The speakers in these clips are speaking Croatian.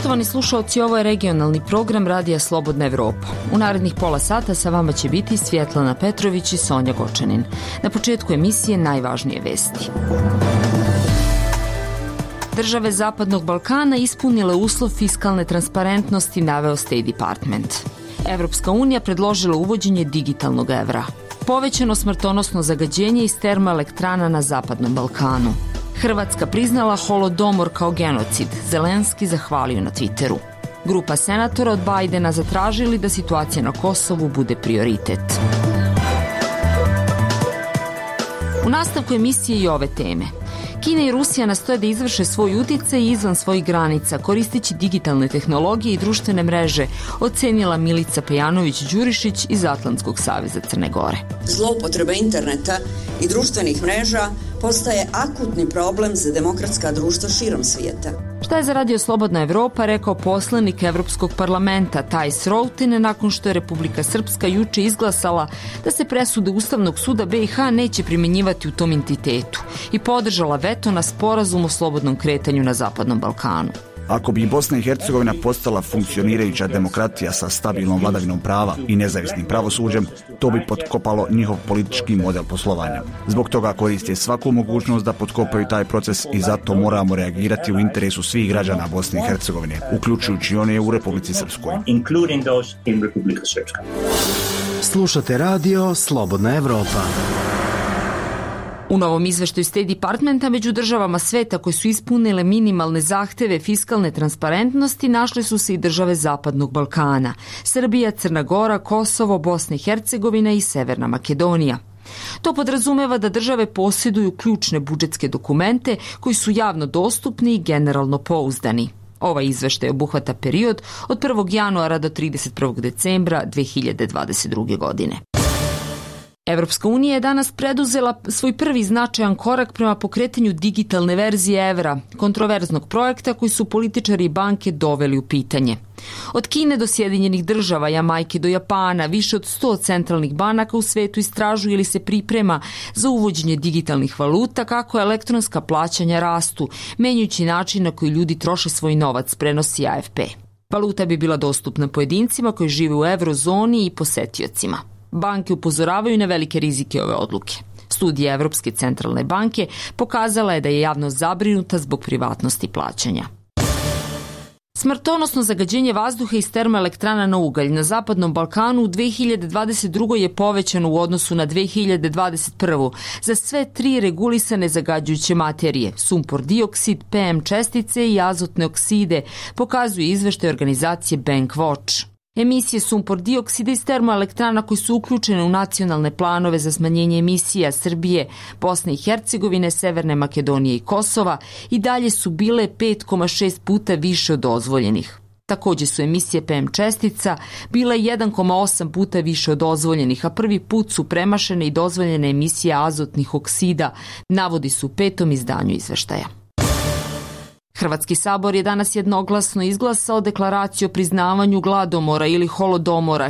Poštovani slušaoci, ovo je regionalni program Radija Slobodna Evropa. U narednih pola sata sa vama će biti Svjetlana Petrović i Sonja Gočanin. Na početku emisije najvažnije vesti. Države Zapadnog Balkana ispunile uslov fiskalne transparentnosti, naveo State Department. Evropska unija predložila uvođenje digitalnog evra. Povećano smrtonosno zagađenje iz termoelektrana na Zapadnom Balkanu. Hrvatska priznala Holodomor kao genocid. Zelenski zahvalio na Twitteru. Grupa senatora od Bajdena zatražili da situacija na Kosovu bude prioritet. U nastavku emisije i ove teme. Kina i Rusija nastoje da izvrše svoj uticaj izvan svojih granica, koristeći digitalne tehnologije i društvene mreže, ocenila Milica Pejanović-Đurišić iz Atlantskog saveza Crne Gore. Zloupotreba interneta i društvenih mreža postaje akutni problem za demokratska društva širom svijeta. Šta je za Radio Slobodna Evropa rekao poslanik Evropskog parlamenta Thijs Routine nakon što je Republika Srpska juče izglasala da se presude Ustavnog suda BiH neće primjenjivati u tom entitetu i podržala veto na sporazum o slobodnom kretanju na Zapadnom Balkanu. Ako bi Bosna i Hercegovina postala funkcionirajuća demokratija sa stabilnom vladavinom prava i nezavisnim pravosuđem, to bi potkopalo njihov politički model poslovanja. Zbog toga koriste svaku mogućnost da potkopaju taj proces i zato moramo reagirati u interesu svih građana Bosne i Hercegovine, uključujući one u Republici Srpskoj. Slušate radio Slobodna Evropa. U novom izveštaju State Departmenta među državama sveta koje su ispunile minimalne zahteve fiskalne transparentnosti našle su se i države Zapadnog Balkana: Srbija, Crna Gora, Kosovo, Bosna i Hercegovina i Severna Makedonija. To podrazumeva da države posjeduju ključne budžetske dokumente koji su javno dostupni i generalno pouzdani. Ovaj izveštaj obuhvata period od 1. januara do 31. decembra 2022. godine. Evropska unija je danas preduzela svoj prvi značajan korak prema pokretanju digitalne verzije evra, kontroverznog projekta koji su političari i banke doveli u pitanje. Od Kine do Sjedinjenih država, Jamajke do Japana, više od 100 centralnih banaka u svetu istražuje ili se priprema za uvođenje digitalnih valuta kako elektronska plaćanja rastu, menjajući način na koji ljudi troše svoj novac, prenosi AFP. Valuta bi bila dostupna pojedincima koji žive u eurozoni i posetiocima. Banke upozoravaju na velike rizike ove odluke. Studija Evropske centralne banke pokazala je da je javnost zabrinuta zbog privatnosti plaćanja. Smrtonosno zagađenje vazduha iz termoelektrana na ugalj na Zapadnom Balkanu u 2022. je povećano u odnosu na 2021. za sve tri regulisane zagađujuće materije: sumpor dioksid, PM čestice i azotne okside, pokazuje izveštaj organizacije Bankwatch. Emisije sumpor dioksida iz termoelektrana koji su uključene u nacionalne planove za smanjenje emisija Srbije, Bosne i Hercegovine, Severne Makedonije i Kosova i dalje su bile 5,6 puta više od dozvoljenih. Također su emisije PM čestica bile 1,8 puta više od dozvoljenih, a prvi put su premašene i dozvoljene emisije azotnih oksida, navodi se u 5. izdanju izveštaja. Hrvatski sabor je danas jednoglasno izglasao deklaraciju o priznavanju gladomora ili holodomora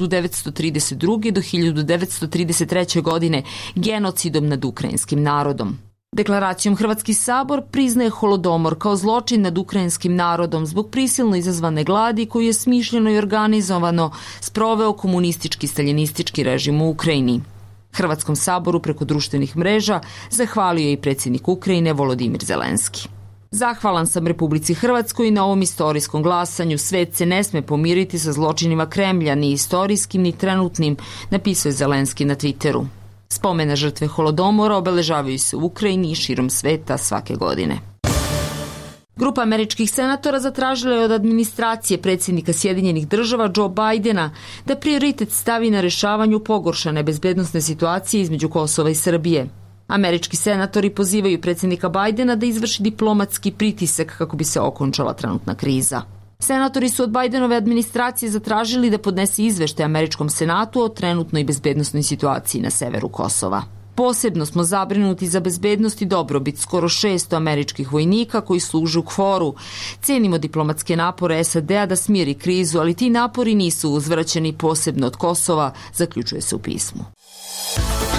1932. do 1933. godine genocidom nad ukrajinskim narodom. Deklaracijom Hrvatski sabor priznaje holodomor kao zločin nad ukrajinskim narodom zbog prisilno izazvane gladi koju je smišljeno i organizovano sproveo komunistički staljinistički režim u Ukrajini. Hrvatskom saboru preko društvenih mreža zahvalio je i predsjednik Ukrajine Volodimir Zelenski. Zahvalan sam Republici Hrvatskoj na ovom istorijskom glasanju. Svet se ne sme pomiriti sa zločinima Kremlja, ni istorijskim ni trenutnim, napisao je Zelenski na Twitteru. Spomena žrtve holodomora obeležavaju se u Ukrajini i širom sveta svake godine. Grupa američkih senatora zatražila je od administracije predsjednika Sjedinjenih država Joe Bidena da prioritet stavi na rješavanju pogoršane bezbednosne situacije između Kosova i Srbije. Američki senatori pozivaju predsjednika Bidena da izvrši diplomatski pritisak kako bi se okončala trenutna kriza. Senatori su od Bidenove administracije zatražili da podnese izveštaj Američkom senatu o trenutnoj bezbednosnoj situaciji na severu Kosova. Posebno smo zabrinuti za bezbednost i dobrobit skoro 600 američkih vojnika koji služe u KFOR-u. Cenimo diplomatske napore SAD-a da smiri krizu, ali ti napori nisu uzvraćeni posebno od Kosova, zaključuje se u pismu.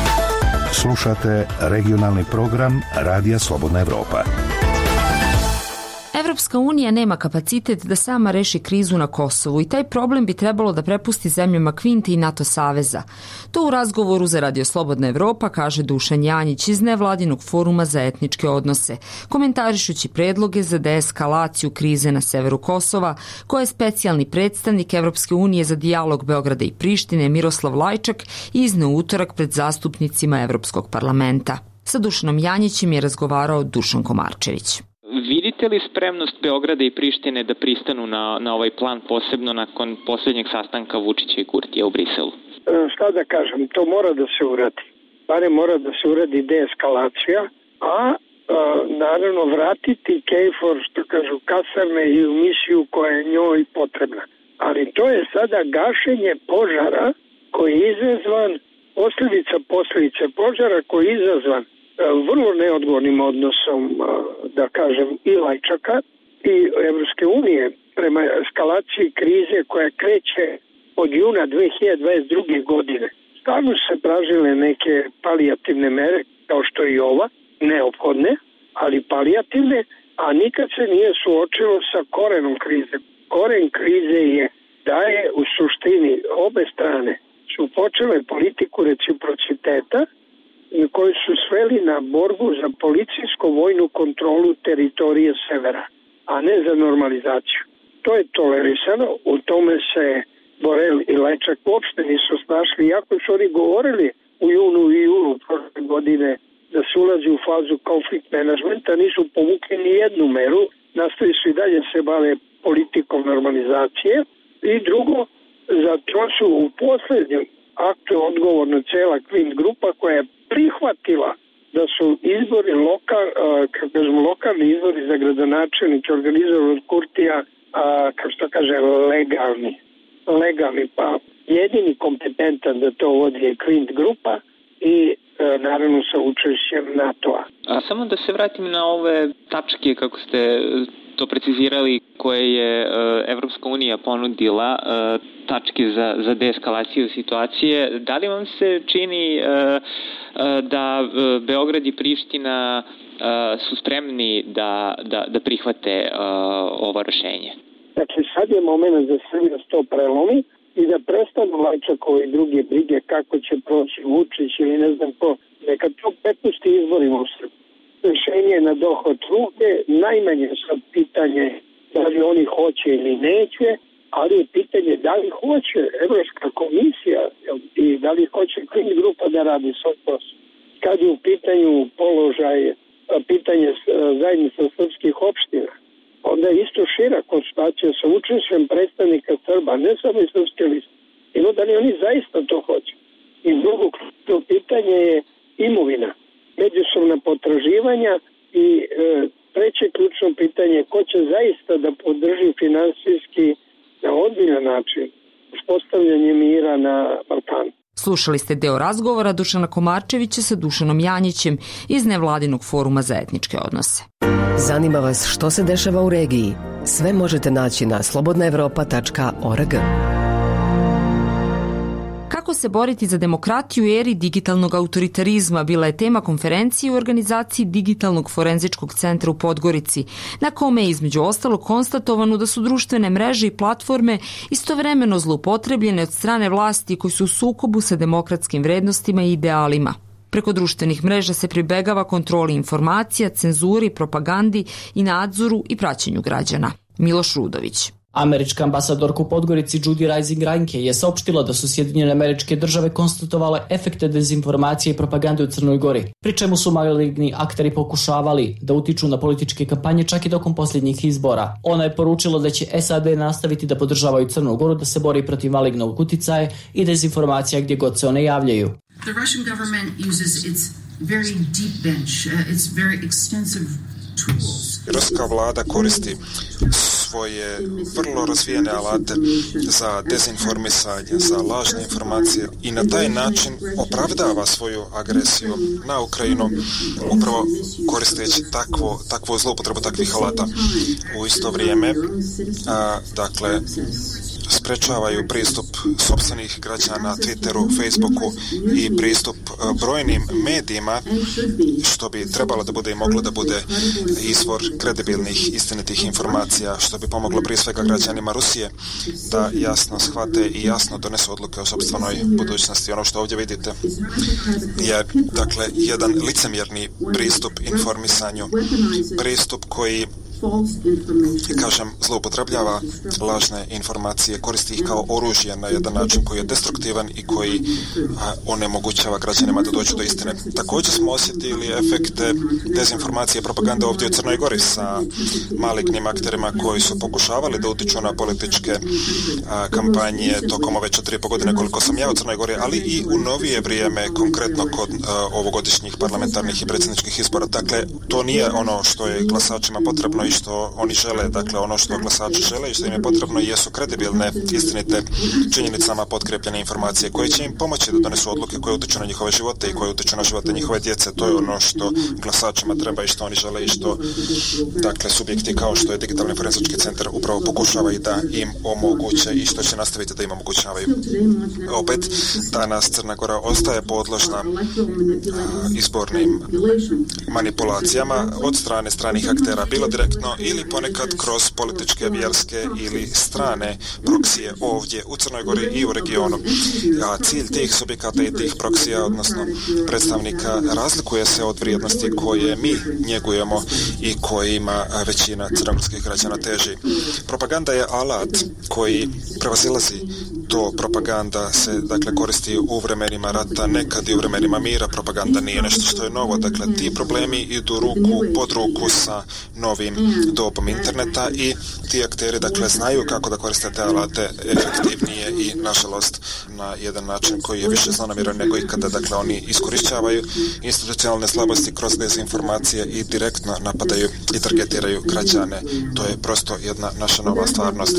Slušate regionalni program Radija Slobodna Evropa. Evropska unija nema kapacitet da sama reši krizu na Kosovu i taj problem bi trebalo da prepusti zemljama Kvinte i NATO saveza. To u razgovoru za Radio Slobodna Evropa kaže Dušan Janjić iz nevladinog foruma za etničke odnose, komentarišući predloge za deeskalaciju krize na severu Kosova, koje je specijalni predstavnik Evropske unije za dijalog Beograda i Prištine Miroslav Lajčak izneo utorak pred zastupnicima Evropskog parlamenta. Sa Dušanom Janjićem je razgovarao Dušan Komarčević. Vidite li spremnost Beograda i Prištine da pristanu na ovaj plan, posebno nakon posljednjeg sastanka Vučića i Kurtija u Briselu? Šta da kažem, to mora da se uradi. Bare mora da se uradi deeskalacija, a naravno vratiti KFOR, što kažu, kasarne i u misiju koja je njoj potrebna. Ali to je sada gašenje požara koji je izazvan, posljedice požara koji je izazvan vrlo neodgovornim odnosom, da kažem, i Lajčaka i Evropske unije prema eskalaciji krize koja kreće od juna 2022. godine. Stvarno se tražile neke palijativne mere, kao što je i ova, neophodne, ali palijativne, a nikad se nije suočilo sa korenom krize. Koren krize je da je u suštini obe strane su počele politiku reciprociteta koji su sveli na borbu za policijsko-vojnu kontrolu teritorije severa, a ne za normalizaciju. To je tolerisano, u tome se Borel i Lajčak uopšte nisu snašli, iako su oni govorili u junu i julu prošle godine da se ulazi u fazu konflikt menadžmenta, nisu povukli ni jednu meru, nastavi su i dalje se bave politikom normalizacije. I drugo, zato su u posljednjem aktu odgovorna cela Kvint grupa koja je prihvatila da su izbori lokalni izbori za gradonačelnike organizovani od Kurtija, kako se to kaže, legalni, pa jedini kompetentan da to vodi je Kvint grupa i naravno sa učešćem NATO-a. Samo da se vratim na ove tačke, kako ste to precizirali, koje je Evropska unija ponudila, tačke za deeskalaciju situacije. Da li vam se čini da Beograd i Priština su spremni da prihvate ovo rešenje? Dakle, sad je moment da Srbija to prelomi i da prestanu Lajčakove i druge brige kako će proći Vučić ili ne znam ko. Neka to 15. izborima u Srbiji. Rešenje je na dohod ruke, najmanje sad pitanje da li oni hoće ili neće, ali je pitanje da li hoće Evropska komisija i da li hoće Kvint grupa da radi svoj posao. Kad je u pitanju pitanje zajednica srpskih opština, onda je isto šira konstatacija sa učešćem predstavnika Srba, ne samo iz srpske liste. I da li oni zaista to hoće. I drugo pitanje je imovina, međusobna potraživanja i treće ključno pitanje ko će zaista da podrži finansijski na ozbiljan način uspostavljanje mira na Balkanu. Slušali ste deo razgovora Dušana Komarčevića sa Dušanom Janjićem iz nevladinog foruma za etničke odnose. Zanima vas što se dešava u regiji? Sve možete naći na slobodnaevropa.org. Kako se boriti za demokratiju u eri digitalnog autoritarizma bila je tema konferencije u organizaciji Digitalnog forenzičkog centra u Podgorici, na kome je između ostalog konstatovano da su društvene mreže i platforme istovremeno zloupotrebljene od strane vlasti koji su u sukobu sa demokratskim vrednostima i idealima. Preko društvenih mreža se pribegava kontroli informacija, cenzuri, propagandi i nadzoru i praćenju građana. Miloš Rudović. Američka ambasadorka u Podgorici Judy Rising Reinke je saopštila da su Sjedinjene Američke Države konstatovale efekte dezinformacije i propagande u Crnoj Gori, pri čemu su maligni akteri pokušavali da utiču na političke kampanje čak i tokom posljednjih izbora. Ona je poručila da će SAD nastaviti da podržavaju Crnu Goru da se bori protiv malignog uticaja i dezinformacija gdje god se one javljaju. The Russian government uses its very deep bench, its very extensive tools. Ruska vlada koristi svoje vrlo razvijene alate za dezinformisanje, za lažne informacije i na taj način opravdava svoju agresiju na Ukrajinu upravo koristeći takvu zloupotrebu takvih alata. U isto vrijeme, sprečavaju pristup sopstvenih građana Twitteru, Facebooku i pristup brojnim medijima, što bi trebalo da bude i moglo da bude izvor kredibilnih, istinitih informacija, što bi pomoglo prije svega građanima Rusije da jasno shvate i jasno donesu odluke o sopstvenoj budućnosti. Ono što ovdje vidite je, dakle, jedan licemjerni pristup informisanju, pristup koji, kažem, zloupotrebljava lažne informacije, koristi ih kao oružje na jedan način koji je destruktivan i koji onemogućava građanima da dođu do istine. Također smo osjetili efekte dezinformacije i propagande ovdje u Crnoj Gori sa malignim akterima koji su pokušavali da utiču na političke kampanje tokom ove 4,5 godine koliko sam ja u Crnoj Gori, ali i u novije vrijeme, konkretno kod ovogodišnjih parlamentarnih i predsjedničkih izbora. Dakle, to nije ono što je glasačima potrebno i što oni žele. Dakle, ono što glasači žele i što im je potrebno jesu kredibilne, istinite, činjenicama potkrepljene informacije koje će im pomoći da donesu odluke koje utiču na njihove živote i koje utiču na živote njihove djece. To je ono što glasačima treba i što oni žele i što, dakle, subjekti kao što je Digitalni forenzički centar upravo pokušavaju da im omoguće i što će nastaviti da im omogućavaju. Opet, danas Crna Gora ostaje podložna izbornim manipulacijama od strane stranih aktera, bilo direktno ili ponekad kroz političke, vjerske ili strane proksije ovdje u Crnoj Gori i u regionu. A cilj tih subjekata i tih proksija, odnosno predstavnika, razlikuje se od vrijednosti koje mi njegujemo i kojima većina crnogorskih građana teži. Propaganda je alat koji prevazilazi to. Propaganda se, dakle, koristi u vremenima rata, nekad i u vremenima mira. Propaganda nije nešto što je novo. Dakle, ti problemi idu ruku pod ruku sa novim dobom interneta i ti akteri, dakle, znaju kako da koriste te alate efektivnije i, nažalost, na jedan način koji je više zlonamjeran nego ikada. Dakle, oni iskorištavaju institucionalne slabosti kroz dezinformacije i direktno napadaju i targetiraju građane. To je prosto jedna naša nova stvarnost.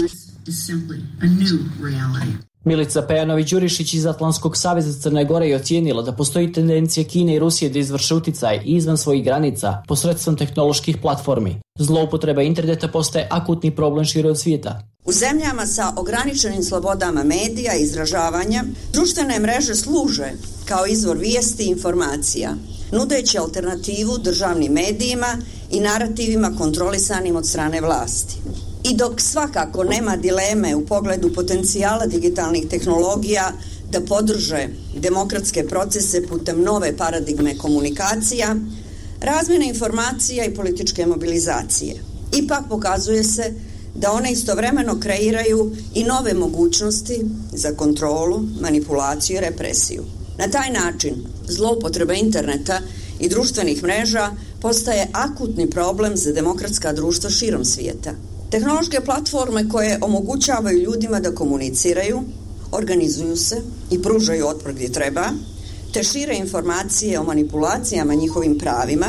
Milica Pejanović-Đurišić iz Atlantskog saveza Crne Gore je ocijenila da postoji tendencija Kine i Rusije da izvrše uticaj izvan svojih granica posredstvom tehnoloških platformi. Zloupotreba interneta postaje akutni problem šire od svijeta. U zemljama sa ograničenim slobodama medija i izražavanja, društvene mreže služe kao izvor vijesti i informacija, nudeći alternativu državnim medijima i narativima kontrolisanim od strane vlasti. I dok svakako nema dileme u pogledu potencijala digitalnih tehnologija da podrže demokratske procese putem nove paradigme komunikacija, razmjene informacija i političke mobilizacije, ipak pokazuje se da one istovremeno kreiraju i nove mogućnosti za kontrolu, manipulaciju i represiju. Na taj način zloupotreba interneta i društvenih mreža postaje akutni problem za demokratska društva širom svijeta. Tehnološke platforme koje omogućavaju ljudima da komuniciraju, organizuju se i pružaju otpor gdje treba, te šire informacije o manipulacijama njihovim pravima,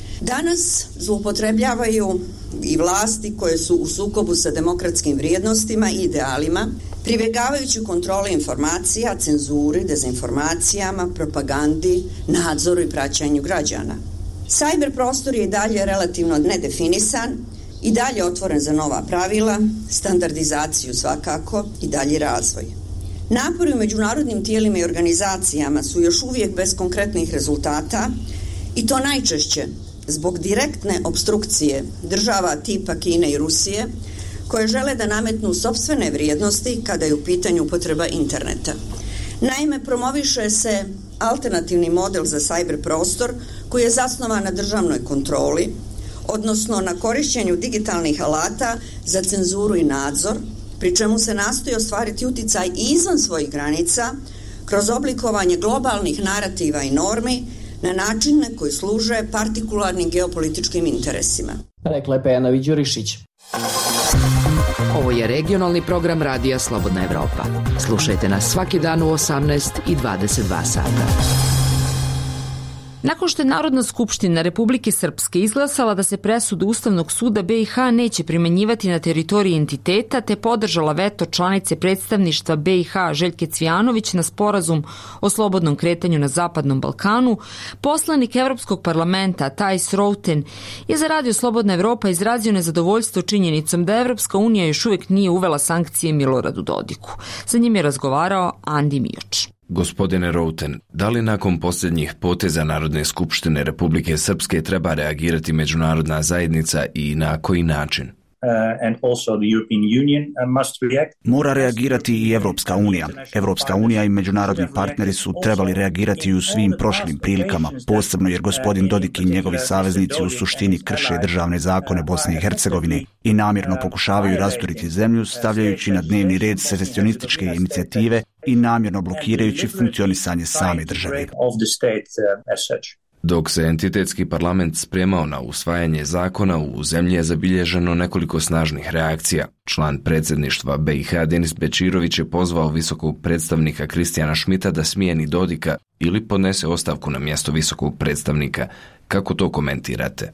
danas zloupotrebljavaju i vlasti koje su u sukobu sa demokratskim vrijednostima i idealima, pribjegavajući kontroli informacija, cenzuri, dezinformacijama, propagandi, nadzoru i praćenju građana. Cyber prostor je i dalje relativno nedefinisan i dalje otvoren za nova pravila, standardizaciju svakako i dalji razvoj. Napori u međunarodnim tijelima i organizacijama su još uvijek bez konkretnih rezultata i to najčešće zbog direktne opstrukcije država tipa Kine i Rusije koje žele da nametnu sopstvene vrijednosti kada je u pitanju upotreba interneta. Naime, promoviše se alternativni model za cyber prostor koji je zasnovan na državnoj kontroli, odnosno na korištenju digitalnih alata za cenzuru i nadzor, pri čemu se nastoji ostvariti uticaj i izvan svojih granica kroz oblikovanje globalnih narativa i normi na načine koji služe partikularnim geopolitičkim interesima. Rekla je Pejanović-Đurišić. Ovo je regionalni program Radija Slobodna Evropa. Slušajte nas svaki dan u 18 i 22 sata. Nakon što je Narodna skupština Republike Srpske izglasala da se presuda Ustavnog suda BiH neće primenjivati na teritoriji entiteta, te podržala veto članice predstavništva BiH Željke Cvijanović na sporazum o slobodnom kretanju na Zapadnom Balkanu, poslanik Evropskog parlamenta Thijs Routen je za Radio Slobodna Evropa izrazio nezadovoljstvo činjenicom da Evropska unija još uvijek nije uvela sankcije Miloradu Dodiku. Sa njim je razgovarao Andi Mioč. Gospodine Routen, da li nakon posljednjih poteza Narodne skupštine Republike Srpske treba reagirati međunarodna zajednica i na koji način? Mora reagirati i Evropska unija. Evropska unija i međunarodni partneri su trebali reagirati u svim prošlim prilikama, posebno jer gospodin Dodik i njegovi saveznici u suštini krše državne zakone Bosne i Hercegovine i namjerno pokušavaju rasturiti zemlju, stavljajući na dnevni red secesionističke inicijative i namjerno blokirajući funkcionisanje same države. Dok se entitetski parlament spremao na usvajanje zakona, u zemlji je zabilježeno nekoliko snažnih reakcija. Član predsjedništva BiH Denis Bečirović je pozvao visokog predstavnika Kristijana Šmita da smijeni Dodika ili podnese ostavku na mjesto visokog predstavnika. Kako to komentirate?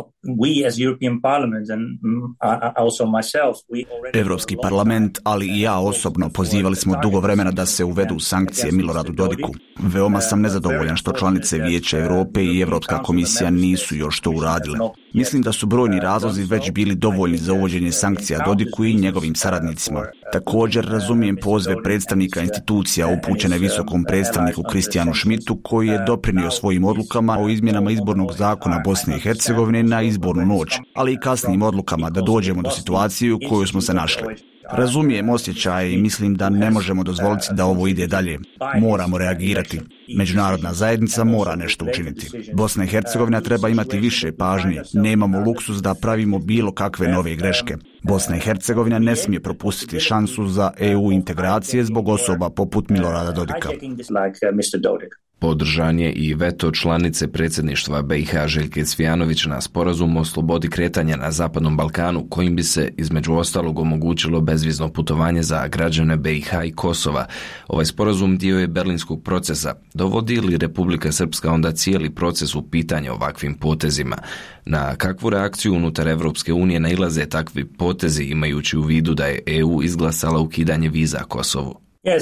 Evropski parlament, ali i ja osobno pozivali smo dugo vremena da se uvedu sankcije Miloradu Dodiku. Veoma sam nezadovoljan što članice Vijeća Europe i Europska komisija nisu još to uradile. Mislim da su brojni razlozi već bili dovoljni za uvođenje sankcija Dodiku i njegovim saradnicima. Također razumijem pozve predstavnika institucija upućene visokom predstavniku Kristijanu Šmitu, koji je doprinio svojim odlukama o izmjenama izbornog zakona Bosne i Hercegovine na izbornu noć, ali i kasnijim odlukama da dođemo do situacije u kojoj smo se našli. Razumijem osjećaje i mislim da ne možemo dozvoliti da ovo ide dalje. Moramo reagirati. Međunarodna zajednica mora nešto učiniti. Bosna i Hercegovina treba imati više pažnje. Nemamo luksuz da pravimo bilo kakve nove greške. Bosna i Hercegovina ne smije propustiti šansu za EU integracije zbog osoba poput Milorada Dodika. Podržan je i veto članice predsjedništva BiH Željke Cvijanović na sporazum o slobodi kretanja na Zapadnom Balkanu, kojim bi se između ostalog omogućilo bezvizno putovanje za građane BiH i Kosova. Ovaj sporazum dio je berlinskog procesa. Dovodi li Republika Srpska onda cijeli proces u pitanje ovakvim potezima? Na kakvu reakciju unutar Evropske unije nailaze takvi potezi, imajući u vidu da je EU izglasala ukidanje viza Kosovu?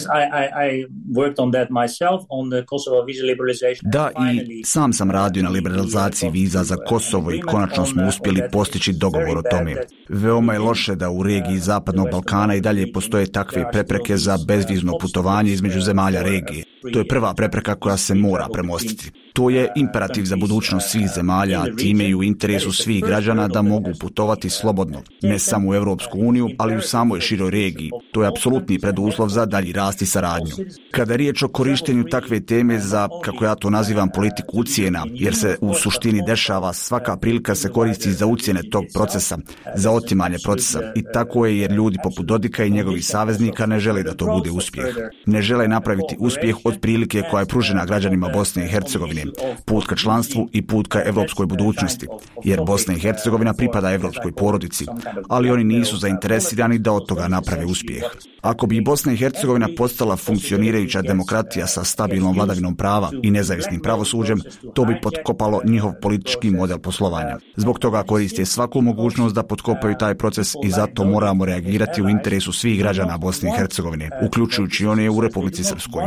Da, i sam sam radio na liberalizaciji viza za Kosovo i konačno smo uspjeli postići dogovor o tome. Veoma je loše da u regiji Zapadnog Balkana i dalje postoje takve prepreke za bezvizno putovanje između zemalja regije. To je prva prepreka koja se mora premostiti. To je imperativ za budućnost svih zemalja, a time i u interesu svih građana da mogu putovati slobodno, ne samo u Europsku uniju, ali i u samoj široj regiji. To je apsolutni preduslov za dalji rast i saradnju. Kada je riječ o korištenju takve teme za, kako ja to nazivam, politiku ucjena, jer se u suštini dešava, svaka prilika se koristi za ucjene tog procesa, za otimanje procesa. I tako je jer ljudi poput Dodika i njegovih saveznika ne žele da to bude uspjeh. Ne žele napraviti uspjeh od prilike koja je pružena građanima Bosne i Hercegovine, put ka članstvu i put ka evropskoj budućnosti, jer Bosna i Hercegovina pripada evropskoj porodici, ali oni nisu zainteresirani da od toga naprave uspjeh. Ako bi Bosna i Hercegovina postala funkcionirajuća demokratija sa stabilnom vladavinom prava i nezavisnim pravosuđem, to bi potkopalo njihov politički model poslovanja. Zbog toga koriste svaku mogućnost da potkopaju taj proces i zato moramo reagirati u interesu svih građana Bosne i Hercegovine, uključujući one u Republici Srpskoj.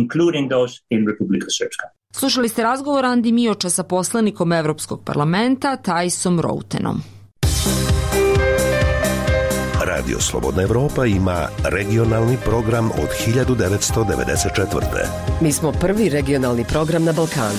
Slušali ste razgovor Andi Mioča sa poslanikom Evropskog parlamenta Thijsom Routenom. Radio Slobodna Evropa ima regionalni program od 1994. Mi smo prvi regionalni program na Balkanu.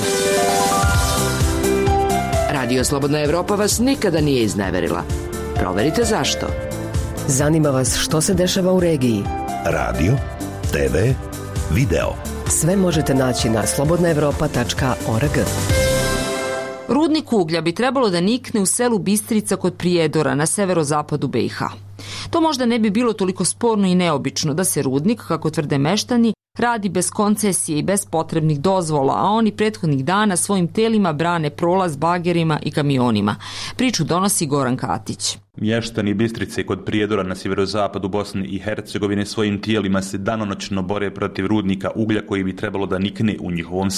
Radio Slobodna Evropa vas nikada nije izneverila. Proverite zašto. Zanima vas što se dešava u regiji. Radio, TV, video. Sve možete naći na slobodnaevropa.org. Rudnik uglja bi trebalo da nikne u selu Bistrica kod Prijedora na severozapadu BiH. To možda ne bi bilo toliko sporno i neobično da se rudnik, kako tvrde meštani, radi bez koncesije i bez potrebnih dozvola, a oni prethodnih dana svojim telima brane prolaz bagerima i kamionima. Priču donosi Goran Katić. Mještani Bistrice kod Prijedora na sjeverozapadu Bosne i Hercegovine svojim tijelima se danonoćno bore protiv rudnika uglja koji bi trebalo da nikne u njihovom selu.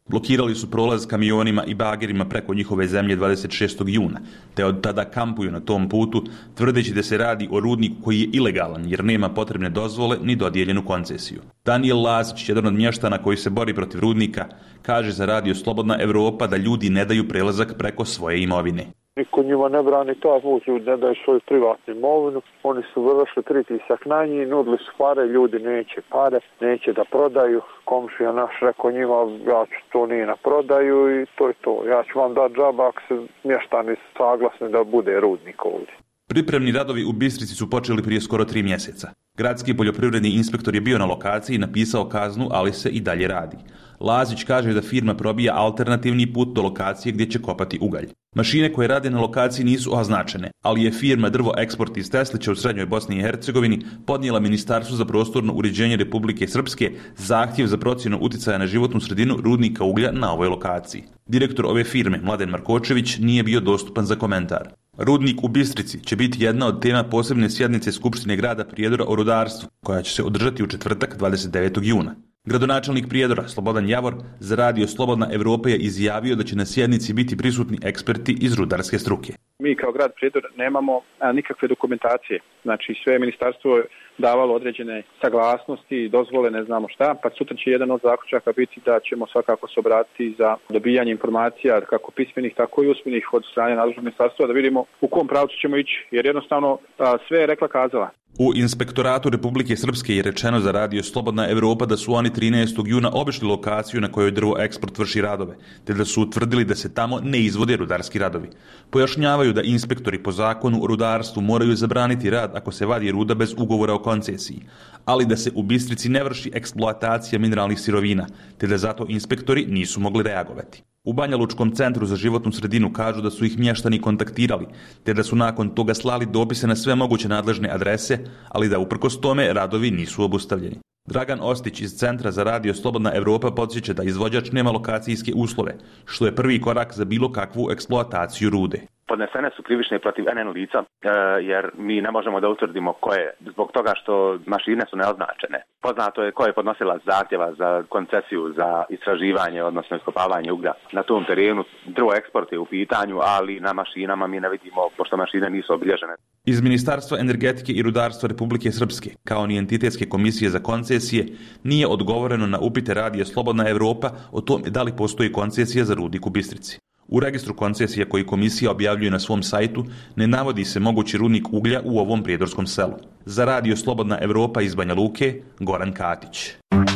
Blokirali su prolaz kamionima i bagerima preko njihove zemlje 26. juna, te od tada kampuju na tom putu, tvrdeći da se radi o rudniku koji je ilegalan jer nema potrebne dozvole ni dodijeljenu koncesiju. Daniel Lazić, jedan od mještana koji se bori protiv rudnika, kaže za Radio Slobodna Evropa da ljudi ne daju prelazak preko svoje imovine. Niko njima ne brani taj put, ljudi ne daju svoju privatnu imovinu, oni su vršili pritisak na njih, nudili su pare, ljudi neće pare, neće da prodaju, komšija naš rekao njima, ja ću to nije na prodaju i to je to, ja ću vam dati džaba ako se mještani saglasni da bude rudnik ovdje. Pripremni radovi u Bistrici su počeli prije skoro 3 mjeseca. Gradski poljoprivredni inspektor je bio na lokaciji i napisao kaznu, ali se i dalje radi. Lazić kaže da firma probija alternativni put do lokacije gdje će kopati ugalj. Mašine koje rade na lokaciji nisu označene, ali je firma Drvo Eksport iz Teslića u Srednjoj Bosni i Hercegovini podnijela Ministarstvu za prostorno uređenje Republike Srpske zahtjev za procjenu uticaja na životnu sredinu rudnika uglja na ovoj lokaciji. Direktor ove firme, Mladen Markočević, nije bio dostupan za komentar. Rudnik u Bistrici će biti jedna od tema posebne sjednice Skupštine grada Prijedora o rudarstvu, koja će se održati u četvrtak 29. juna. Gradonačelnik Prijedora, Slobodan Javor, za Radio Slobodna Evropa je izjavio da će na sjednici biti prisutni eksperti iz rudarske struke. Mi kao grad Prijedor nemamo nikakve dokumentacije. Znači sve je ministarstvo davalo određene saglasnosti, dozvole, ne znamo šta, pa sutra će jedan od zaključaka biti da ćemo svakako se obratiti za dobijanje informacija kako pismenih, tako i usmenih od strane nadležnog ministarstva da vidimo u kom pravcu ćemo ići, jer jednostavno sve je rekla kazala. U Inspektoratu Republike Srpske je rečeno za Radio Slobodna Evropa da su oni 13. juna obišli lokaciju na kojoj Drvo Eksport vrši radove, te da su utvrdili da se tamo ne izvode rudarski radovi. Pojašnjavaju da inspektori po zakonu o rudarstvu moraju zabraniti rad ako se vadi ruda bez ugovora o koncesiji, ali da se u Bistrici ne vrši eksploatacija mineralnih sirovina, te da zato inspektori nisu mogli reagovati. U Banja Lučkom centru za životnu sredinu kažu da su ih mještani kontaktirali, te da su nakon toga slali dopise na sve moguće nadležne adrese, ali da uprkos tome radovi nisu obustavljeni. Dragan Ostić iz Centra za Radio Slobodna Evropa podsjeća da izvođač nema lokacijske uslove, što je prvi korak za bilo kakvu eksploataciju rude. Podnesene su krivične protiv NN lica, jer mi ne možemo da utvrdimo ko je, zbog toga što mašine su neoznačene. Poznato je ko je podnosilac zahtjeva za koncesiju za istraživanje, odnosno iskopavanje uglja. Na tom terenu Drvo Eksport je u pitanju, ali na mašinama mi ne vidimo, pošto mašine nisu obilježene. Iz Ministarstva energetike i rudarstva Republike Srpske, kao ni Entitetske komisije za koncesije, nije odgovoreno na upite Radija Slobodna Evropa o tome da li postoji koncesija za rudnik u Bistrici. U registru koncesija koji komisija objavljuje na svom sajtu ne navodi se mogući rudnik uglja u ovom prijedorskom selu. Za Radio Slobodna Evropa iz Banja Luke, Goran Katić.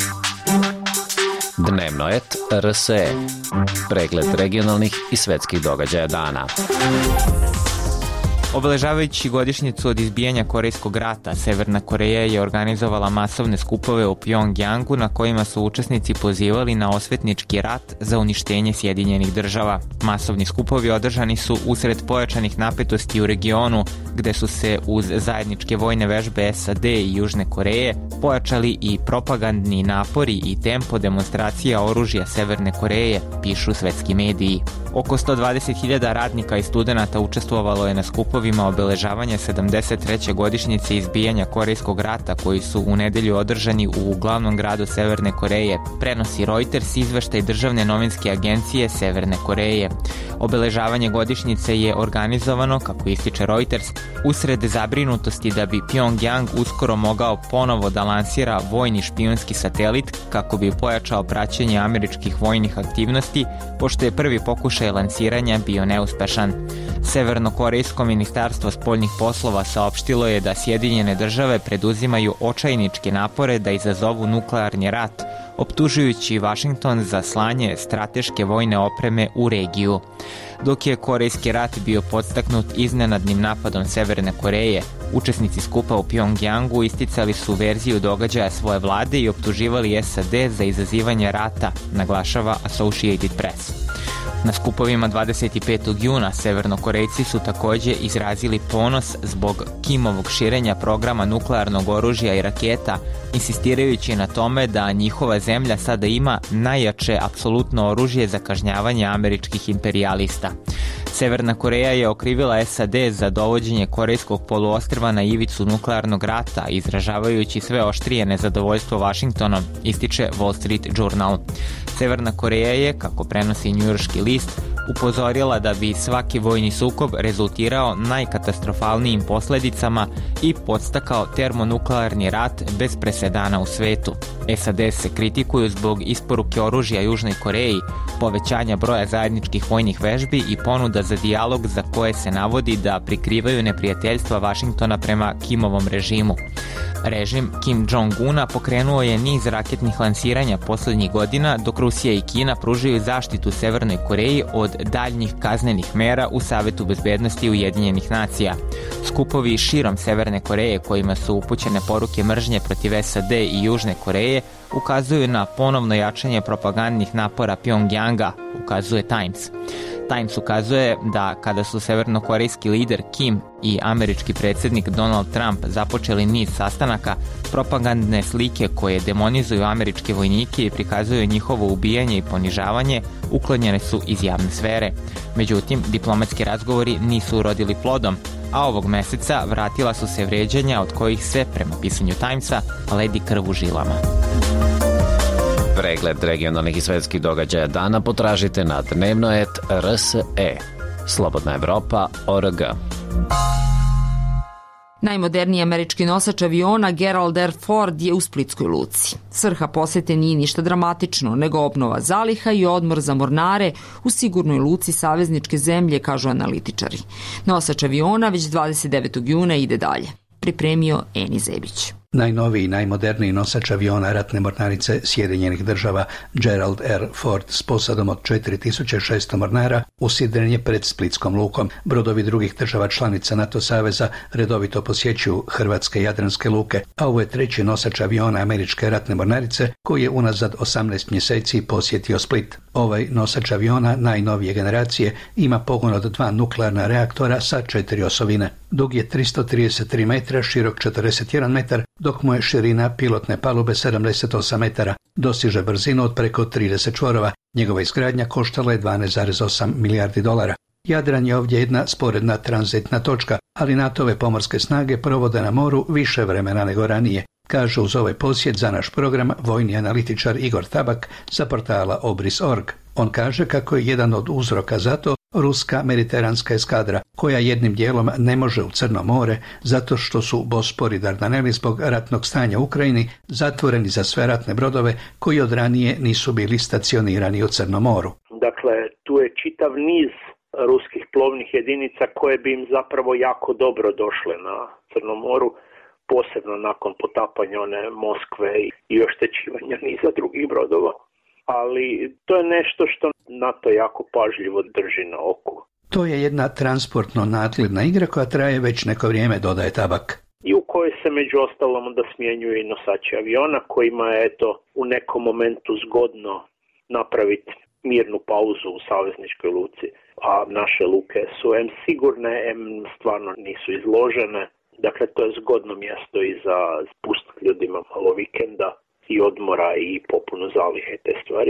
Dnevno et RSE. Pregled regionalnih i svetskih događaja dana. Obeležavajući godišnjicu od izbijanja Korejskog rata, Severna Koreja je organizovala masovne skupove u Pjongjangu na kojima su učesnici pozivali na osvetnički rat za uništenje Sjedinjenih država. Masovni skupovi održani su usred pojačanih napetosti u regionu, gde su se uz zajedničke vojne vežbe SAD i Južne Koreje pojačali i propagandni napori i tempo demonstracija oružja Severne Koreje, pišu svetski mediji. Oko 120.000 radnika i studenata učestvovalo je na skupovima obeležavanja 73. godišnjice izbijanja Korejskog rata koji su u nedelju održani u glavnom gradu Severne Koreje, prenosi Reuters izveštaj državne novinske agencije Severne Koreje. Obeležavanje godišnjice je organizovano, kako ističe Reuters, usred zabrinutosti da bi Pjongjang uskoro mogao ponovo da lansira vojni špijunski satelit kako bi pojačao praćenje američkih vojnih aktivnosti, pošto je prvi pokušaj lansiranja bio neuspešan. Severnokorejsko ministarstvo spoljnih poslova saopštilo je da Sjedinjene države preduzimaju očajničke napore da izazovu nuklearni rat, optužujući Vašington za slanje strateške vojne opreme u regiju. Dok je Korejski rat bio podstaknut iznenadnim napadom Severne Koreje, učesnici skupa u Pjongjangu isticali su verziju događaja svoje vlade i optuživali SAD za izazivanje rata, naglašava Associated Press. Na skupovima 25. juna Severnokorejci su također izrazili ponos zbog Kimovog širenja programa nuklearnog oružja i raketa, insistirajući na tome da njihova zemlja sada ima najjače apsolutno oružje za kažnjavanje američkih imperijalista. Severna Koreja je okrivila SAD za dovođenje korejskog poluostrva na ivicu nuklearnog rata, izražavajući sve oštrije nezadovoljstvo Vašingtonom, ističe Wall Street Journal. Severna Koreja je, kako prenosi njujorški list, upozorila da bi svaki vojni sukob rezultirao najkatastrofalnijim posledicama i podstakao termonuklearni rat bez presedana u svetu. SAD se kritikuju zbog isporuke oružja Južnoj Koreji, povećanja broja zajedničkih vojnih vežbi i ponuda za dijalog za koje se navodi da prikrivaju neprijateljstva Vašingtona prema Kimovom režimu. Režim Kim Jong-una pokrenuo je niz raketnih lansiranja poslednjih godina, dok Rusija i Kina pružaju zaštitu Severnoj Koreji od daljnjih kaznenih mera u Savetu bezbednosti Ujedinjenih nacija. Skupovi širom Severne Koreje kojima su upućene poruke mržnje protiv SAD i Južne Koreje ukazuju na ponovno jačanje propagandnih napora Pjongjanga, ukazuje Times. Times ukazuje da kada su severnokorejski lider Kim i američki predsjednik Donald Trump započeli niz sastanaka, propagandne slike koje demonizuju američke vojnike i prikazuju njihovo ubijanje i ponižavanje uklonjene su iz javne sfere. Međutim, diplomatski razgovori nisu urodili plodom, a ovog meseca vratila su se vređanja od kojih se, prema pisanju Timesa, ledi krv u žilama. Pregled regionalnih i svetskih događaja dana potražite na dnevnoet.rse. Slobodna Evropa.org. Najmoderniji američki nosač aviona Gerald R. Ford je u Splitskoj luci. Svrha posete nije ništa dramatično, nego obnova zaliha i odmor za mornare u sigurnoj luci savezničke zemlje, kažu analitičari. Nosač aviona već 29. juna ide dalje. Pripremio Eni Zebić. Najnoviji i najmoderniji nosač aviona ratne mornarice Sjedinjenih država Gerald R. Ford s posadom od 4600 mornara usidren je pred Splitskom lukom. Brodovi drugih država članica NATO saveza redovito posjećuju hrvatske jadranske luke, a ovo je treći nosač aviona američke ratne mornarice koji je unazad 18 mjeseci posjetio Split. Ovaj nosač aviona najnovije generacije ima pogon od 2 nuklearna reaktora sa 4 osovine. Dug je 333 metra, širok 41 metar, dok mu je širina pilotne palube 78 metara. Dosiže brzinu od preko 30 čvorova. Njegova izgradnja koštala je $12,8 milijardi. Jadran je ovdje jedna sporedna tranzitna točka, ali NATO-ve pomorske snage provode na moru više vremena nego ranije, kaže uz ovaj posjet za naš program vojni analitičar Igor Tabak sa portala Obris.org. On kaže kako je jedan od uzroka za to ruska mediteranska eskadra, koja jednim dijelom ne može u Crno more zato što su Bospor i Dardaneli zbog ratnog stanja u Ukrajini zatvoreni za sve ratne brodove koji od ranije nisu bili stacionirani u Crnom moru. Dakle, tu je čitav niz ruskih plovnih jedinica koje bi im zapravo jako dobro došle na Crnom moru, posebno nakon potapanja one Moskve i oštećivanja niza drugih brodova. Ali to je nešto što NATO jako pažljivo drži na oku. To je jedna transportno nadgledna igra koja traje već neko vrijeme, dodaje Tabak. I u kojoj se među ostalom onda smjenjuju i nosači aviona kojima je u nekom momentu zgodno napraviti mirnu pauzu u savezničkoj luci. A naše luke su sigurne, stvarno nisu izložene. Dakle, to je zgodno mjesto i za pustiti ljudima malo vikenda i odmora i popunu zalihe te stvari.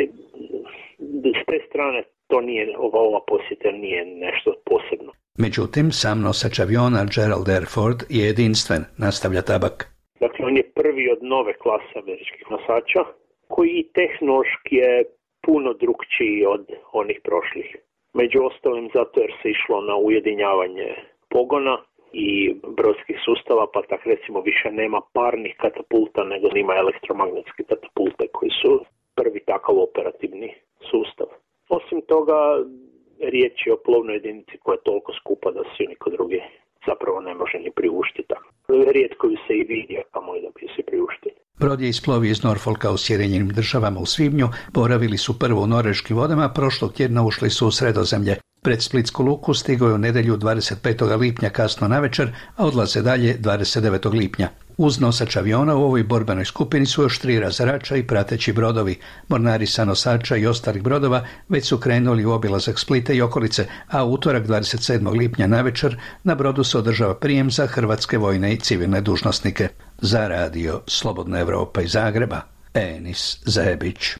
S te strane to nije, ova posjeta nije nešto posebno. Međutim, sam nosač aviona Gerald R. Ford je jedinstven, nastavlja Tabak. Dakle, on je prvi od nove klase američkih nosača koji tehnološki je puno drukčiji od onih prošlih. Među ostalim zato jer se išlo na ujedinjavanje pogona i brodskih sustava, pa tak recimo više nema parnih katapulta, nego ima elektromagnetske katapulte koji su prvi takav operativni sustav. Osim toga, riječ je o plovnoj jedinici koja je toliko skupa da se niko drugi zapravo ne može ni priuštiti. Rijetko bi se i vidi, a kamoli da bi se priuštili. Brod je isplovio iz Norfolka u Sjedinjenim državama u svibnju, boravili su prvo u norveškim vodama, prošlog tjedna ušli su u Sredozemlje. Pred Splitsku luku stigao je u nedjelju 25. lipnja kasno navečer, a odlaze dalje 29. lipnja. Uz nosač aviona u ovoj borbenoj skupini su još 3 razarača i prateći brodovi. Mornari sa nosača i ostalih brodova već su krenuli u obilazak Splita i okolice, a utorak 27. lipnja navečer na brodu se održava prijem za hrvatske vojne i civilne dužnosnike. Za radio Slobodna Evropa iz Zagreba, Enis Zebić.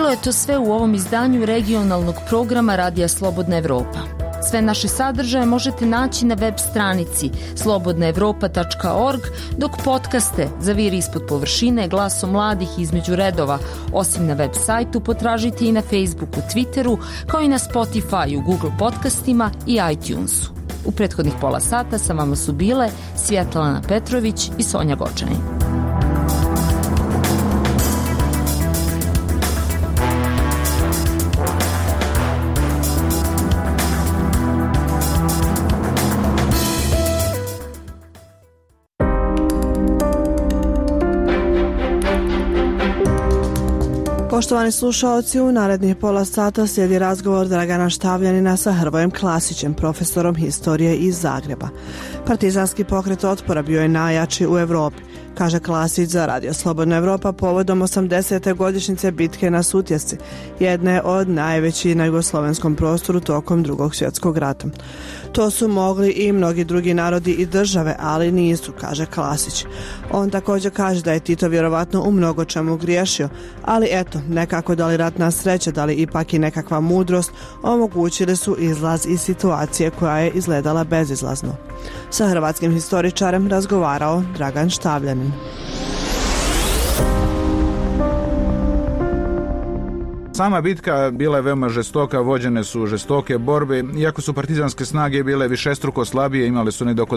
Bilo je to sve u ovom izdanju regionalnog programa Radija Slobodna Evropa. Sve naše sadržaje možete naći na web stranici slobodnaevropa.org, dok podcaste Zaviri ispod površine, Glasom mladih između redova, osim na web sajtu, potražite i na Facebooku, Twitteru, kao i na Spotifyu, Google podcastima i iTunesu. U prethodnih pola sata sa vama su bile Svjetlana Petrović i Sonja Gočanin. Poštovani slušaoci, u narednih pola sata slijedi razgovor Dragana Štavljanina sa Hrvojem Klasićem, profesorom historije iz Zagreba. Partizanski pokret otpora bio je najjači u Europi, kaže Klasić za Radio Slobodna Evropa povodom 80. godišnjice bitke na Sutjesci, jedne od najvećih na jugoslovenskom prostoru tokom Drugog svjetskog rata. To su mogli i mnogi drugi narodi i države, ali nisu, kaže Klasić. On također kaže da je Tito vjerovatno u mnogo čemu griješio, ali eto, nekako da li ratna sreća, da li ipak i nekakva mudrost omogućili su izlaz iz situacije koja je izgledala bezizlazno. Sa hrvatskim historičarem razgovarao Dragan Štavljanin. Sama bitka bila je veoma žestoka, vođene su žestoke borbe, iako su partizanske snage bile višestruko slabije, imale su negdje oko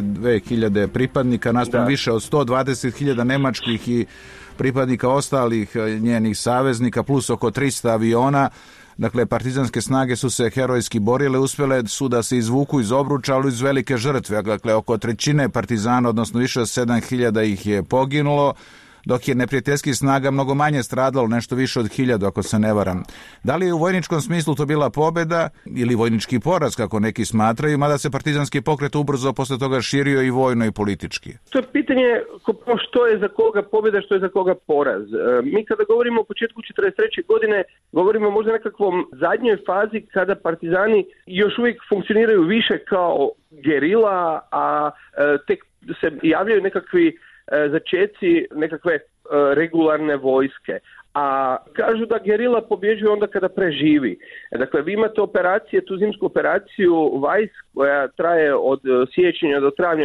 22.000 pripadnika, naspram više od 120.000 nemačkih i pripadnika ostalih njenih saveznika, plus oko 300 aviona. Dakle, partizanske snage su se herojski borile, uspjele su da se izvuku iz obruča, ali iz velike žrtve. Dakle, oko trećine partizana, odnosno više od 7.000 ih je poginulo, dok je neprijateljskih snaga mnogo manje stradalo, nešto više od 1.000, ako se ne varam. Da li je u vojničkom smislu to bila pobjeda ili vojnički poraz, kako neki smatraju, mada se partizanski pokret ubrzo posle toga širio i vojno i politički? To je pitanje što je za koga pobjeda, što je za koga poraz. Mi kada govorimo o početku 1943. godine, govorimo možda nekakvom zadnjoj fazi kada partizani još uvijek funkcioniraju više kao gerila, a tek se javljaju nekakvi začeci nekakve regularne vojske. A kažu da gerila pobjeđuje onda kada preživi. Dakle, vi imate operacije, tu zimsku operaciju Weiss, koja traje od siječnja do travnja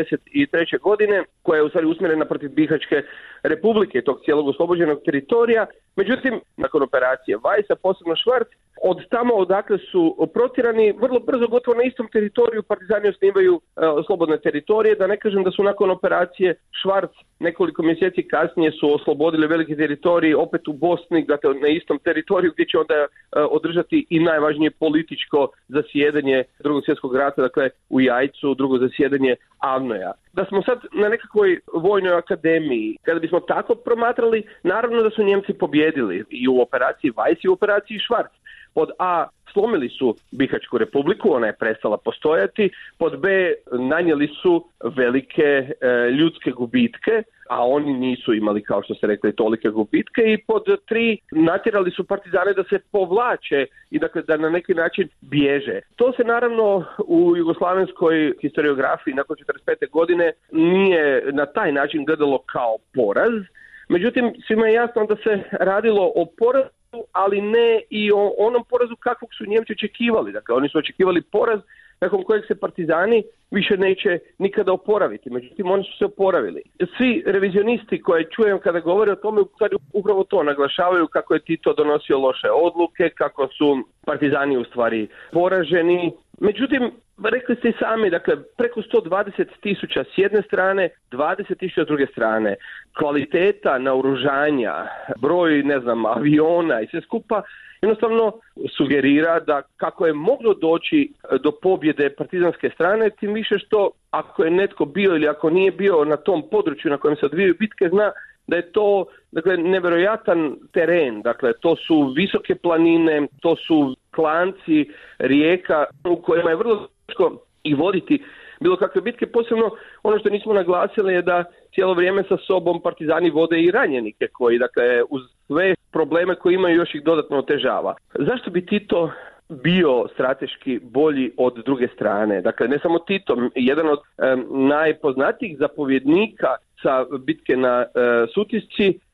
1943. godine, koja je u stvari usmjerena protiv Bihaćke republike, tog cijelog oslobođenog teritorija. Međutim, nakon operacije Weiss, a posebno Švarc, od tamo odakle su protjerani, vrlo brzo, gotovo na istom teritoriju, partizani osnivaju slobodne teritorije, da ne kažem da su nakon operacije Švarc nekoliko mjeseci kasnije su oslobodili veliki teritorij opet u Bosni, dakle na istom teritoriju gdje će onda održati i najvažnije političko zasjedanje Drugog svjetskog rata, dakle u Jajcu, drugo zasjedanje Avnoja. Da smo sad na nekakvoj vojnoj akademiji, kada bismo tako promatrali, naravno da su Njemci pobjedili i u operaciji Weiss i u operaciji Švarc. Pod A, slomili su Bihaćku republiku, ona je prestala postojati, pod B, nanijeli su velike ljudske gubitke, a oni nisu imali, kao što ste rekli, tolike gubitke, i pod 3, natjerali su partizane da se povlače i dakle da na neki način bježe. To se naravno u jugoslavenskoj historiografiji nakon 1945. godine nije na taj način gledalo kao poraz, međutim svima je jasno da se radilo o porazu, ali ne i o onom porazu kakvog su Njemci očekivali. Dakle, oni su očekivali poraz nakon kojeg se partizani više neće nikada oporaviti. Međutim, oni su se oporavili. Svi revizionisti koje čujem kada govore o tome, upravo to naglašavaju, kako je Tito donosio loše odluke, kako su partizani u stvari poraženi. Međutim, rekli ste i sami, dakle, preko 120.000 s jedne strane, 20.000 s druge strane. Kvaliteta naoružanja, broj, aviona i sve skupa jednostavno sugerira da kako je moglo doći do pobjede partizanske strane, tim više što ako je netko bio ili ako nije bio na tom području na kojem se odvijaju bitke, zna da je to, dakle, nevjerojatan teren. Dakle, to su visoke planine, to su klanci rijeka u kojima je vrlo teško i voditi bilo kakve bitke. Posebno ono što nismo naglasili je da cijelo vrijeme sa sobom partizani vode i ranjenike koji, dakle, uz sve probleme koje imaju još ih dodatno otežava. Zašto bi Tito bio strateški bolji od druge strane? Dakle, ne samo Tito, jedan od najpoznatijih zapovjednika sa bitke na Sutjesci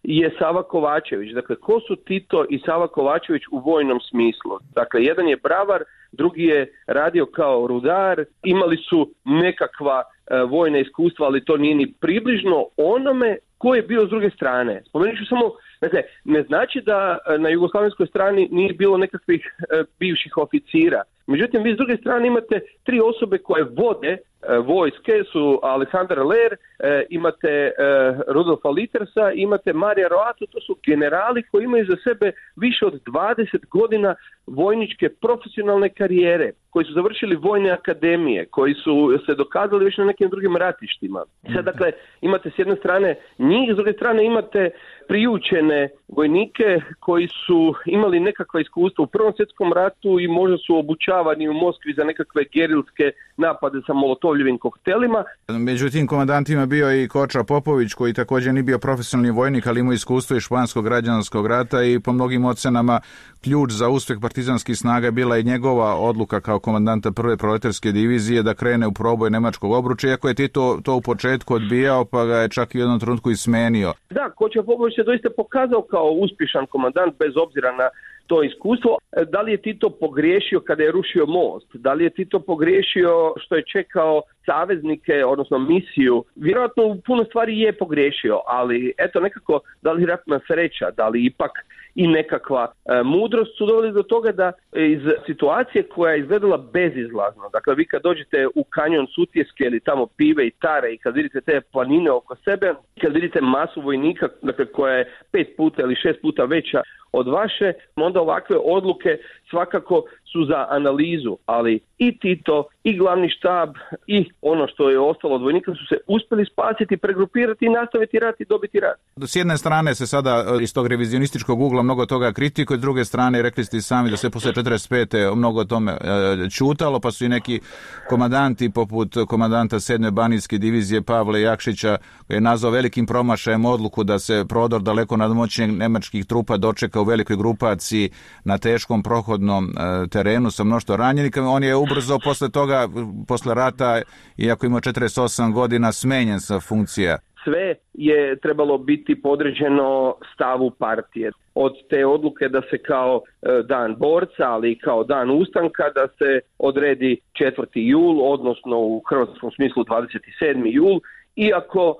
je Sava Kovačević. Dakle, ko su Tito i Sava Kovačević u vojnom smislu? Dakle, jedan je bravar, drugi je radio kao rudar, imali su nekakva vojna iskustva, ali to nije ni približno onome ko je bio s druge strane. Spomenut ću samo, dakle, ne znači da na jugoslavenskoj strani nije bilo nekakvih bivših oficira. Međutim, vi s druge strane imate 3 osobe koje vode vojske, su Aleksandar Ler, imate Rudolfa Littersa, imate Marija Roatu, to su generali koji imaju za sebe više od 20 godina vojničke profesionalne karijere, koji su završili vojne akademije, koji su se dokazali već na nekim drugim ratištima. Sad, dakle, imate s jedne strane njih, s druge strane imate priučene vojnike koji su imali nekakva iskustva u Prvom svjetskom ratu i možda su obučavani u Moskvi za nekakve gerilske napade sa molotovljivim koktelima. Među tim komandantima bio i Koča Popović, koji također nije bio profesionalni vojnik, ali imao iskustvo iz španskog građanskog rata i po mnogim ocenama ključ za uspjeh partizanskih snaga bila je njegova odluka kao komandanta prve proletarske divizije da krene u proboj nemačkog obruča, iako je Tito to u početku odbijao, pa ga je čak i u jednom trenutku i smenio. Da, Koča Popović se doista pokazao kao uspješan komandant bez obzira na to iskustvo. Da li je Tito pogriješio kada je rušio most? Da li je Tito pogriješio što je čekao saveznike, odnosno misiju? Vjerojatno u puno stvari je pogriješio, ali eto nekako, da li ratna sreća, da li ipak i nekakva mudrost su doveli do toga da iz situacije koja je izgledala bezizlazno, dakle vi kad dođete u kanjon Sutjeske ili tamo Pive i Tare i kad vidite te planine oko sebe, kad vidite masu vojnika, dakle koja je 5 puta ili 6 puta veća od vaše, onda ovakve odluke svakako su za analizu, ali i Tito, i glavni štab, i ono što je ostalo od vojnika su se uspjeli spasiti, pregrupirati i nastaviti rat i dobiti rat. S jedne strane se sada iz tog revizionističkog ugla mnogo toga kritikuje, s druge strane rekli ste i sami da se posle 45. mnogo o tome ćutalo, pa su i neki komandanti poput komandanta 7. banijske divizije Pavle Jakšića, koji je nazvao velikim promašajem odluku da se prodor daleko nadmoćnijeg nemačkih trupa dočeka u velikoj grupaciji na teškom prohodnom terenu sa mnoštvo ranjenika. On je ubrzo posle toga, posle rata, iako ima 48 godina, smenjen sa funkcija. Sve je trebalo biti podređeno stavu partije. Od te odluke da se kao dan borca, ali i kao dan ustanka, da se odredi 4. jul, odnosno u hrvatskom smislu 27. jul, iako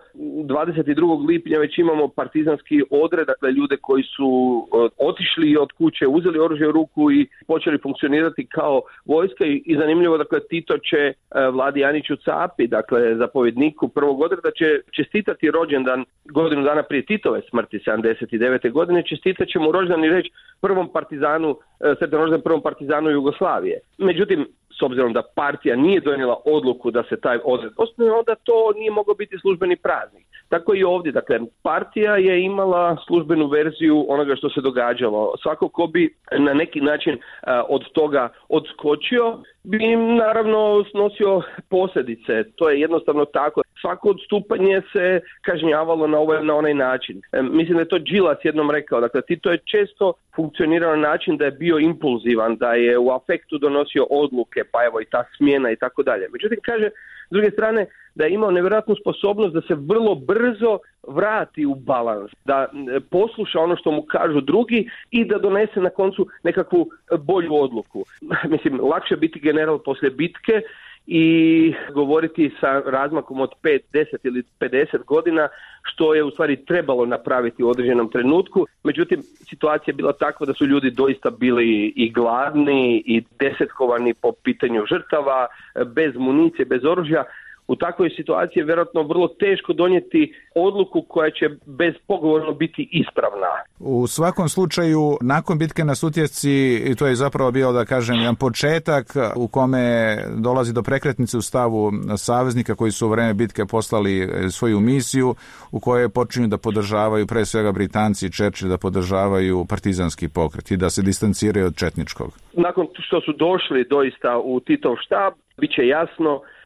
22. lipnja već imamo partizanski odred, dakle ljude koji su otišli od kuće, uzeli oružje u ruku i počeli funkcionirati kao vojska i zanimljivo, dakle Tito će Vladi Aniću Capi, dakle zapovjedniku prvog odreda, će čestitati rođendan godinu dana prije Titove smrti 79. godine, čestitat će mu rođendan i reći prvom partizanu, sretan rođendan prvom partizanu Jugoslavije. Međutim, s obzirom da partija nije donijela odluku da se taj odred osnuje, onda to nije mogao biti službeni praznik. Tako i ovdje, dakle, partija je imala službenu verziju onoga što se događalo. Svako ko bi na neki način od toga odskočio, bi naravno snosio posljedice. To je jednostavno tako. Svako odstupanje se kažnjavalo na ovaj na onaj način. Mislim da je to Đilas jednom rekao. Dakle, Tito je često funkcionirao na način da je bio impulzivan, da je u afektu donosio odluke, pa evo i ta smjena i tako dalje. Međutim, kaže, s druge strane, da je imao nevjerojatnu sposobnost da se vrlo brzo vrati u balans, da posluša ono što mu kažu drugi i da donese na koncu nekakvu bolju odluku. Mislim, lakše biti general poslije bitke i govoriti sa razmakom od 5, 10 ili 50 godina, što je u stvari trebalo napraviti u određenom trenutku. Međutim, situacija je bila takva da su ljudi doista bili i gladni i desetkovani po pitanju žrtava, bez municije, bez oružja. U takvoj situaciji je vjerojatno vrlo teško donijeti odluku koja će bezpogovorno biti ispravna. U svakom slučaju, nakon bitke na Sutjesci, to je zapravo bio, da kažem, jedan početak u kome dolazi do prekretnice u stavu saveznika koji su u vreme bitke poslali svoju misiju, u kojoj počinju da podržavaju, pre svega Britanci i Churchill, da podržavaju partizanski pokret i da se distanciraju od četničkog. Nakon što su došli doista u Titov štab, bit će jasno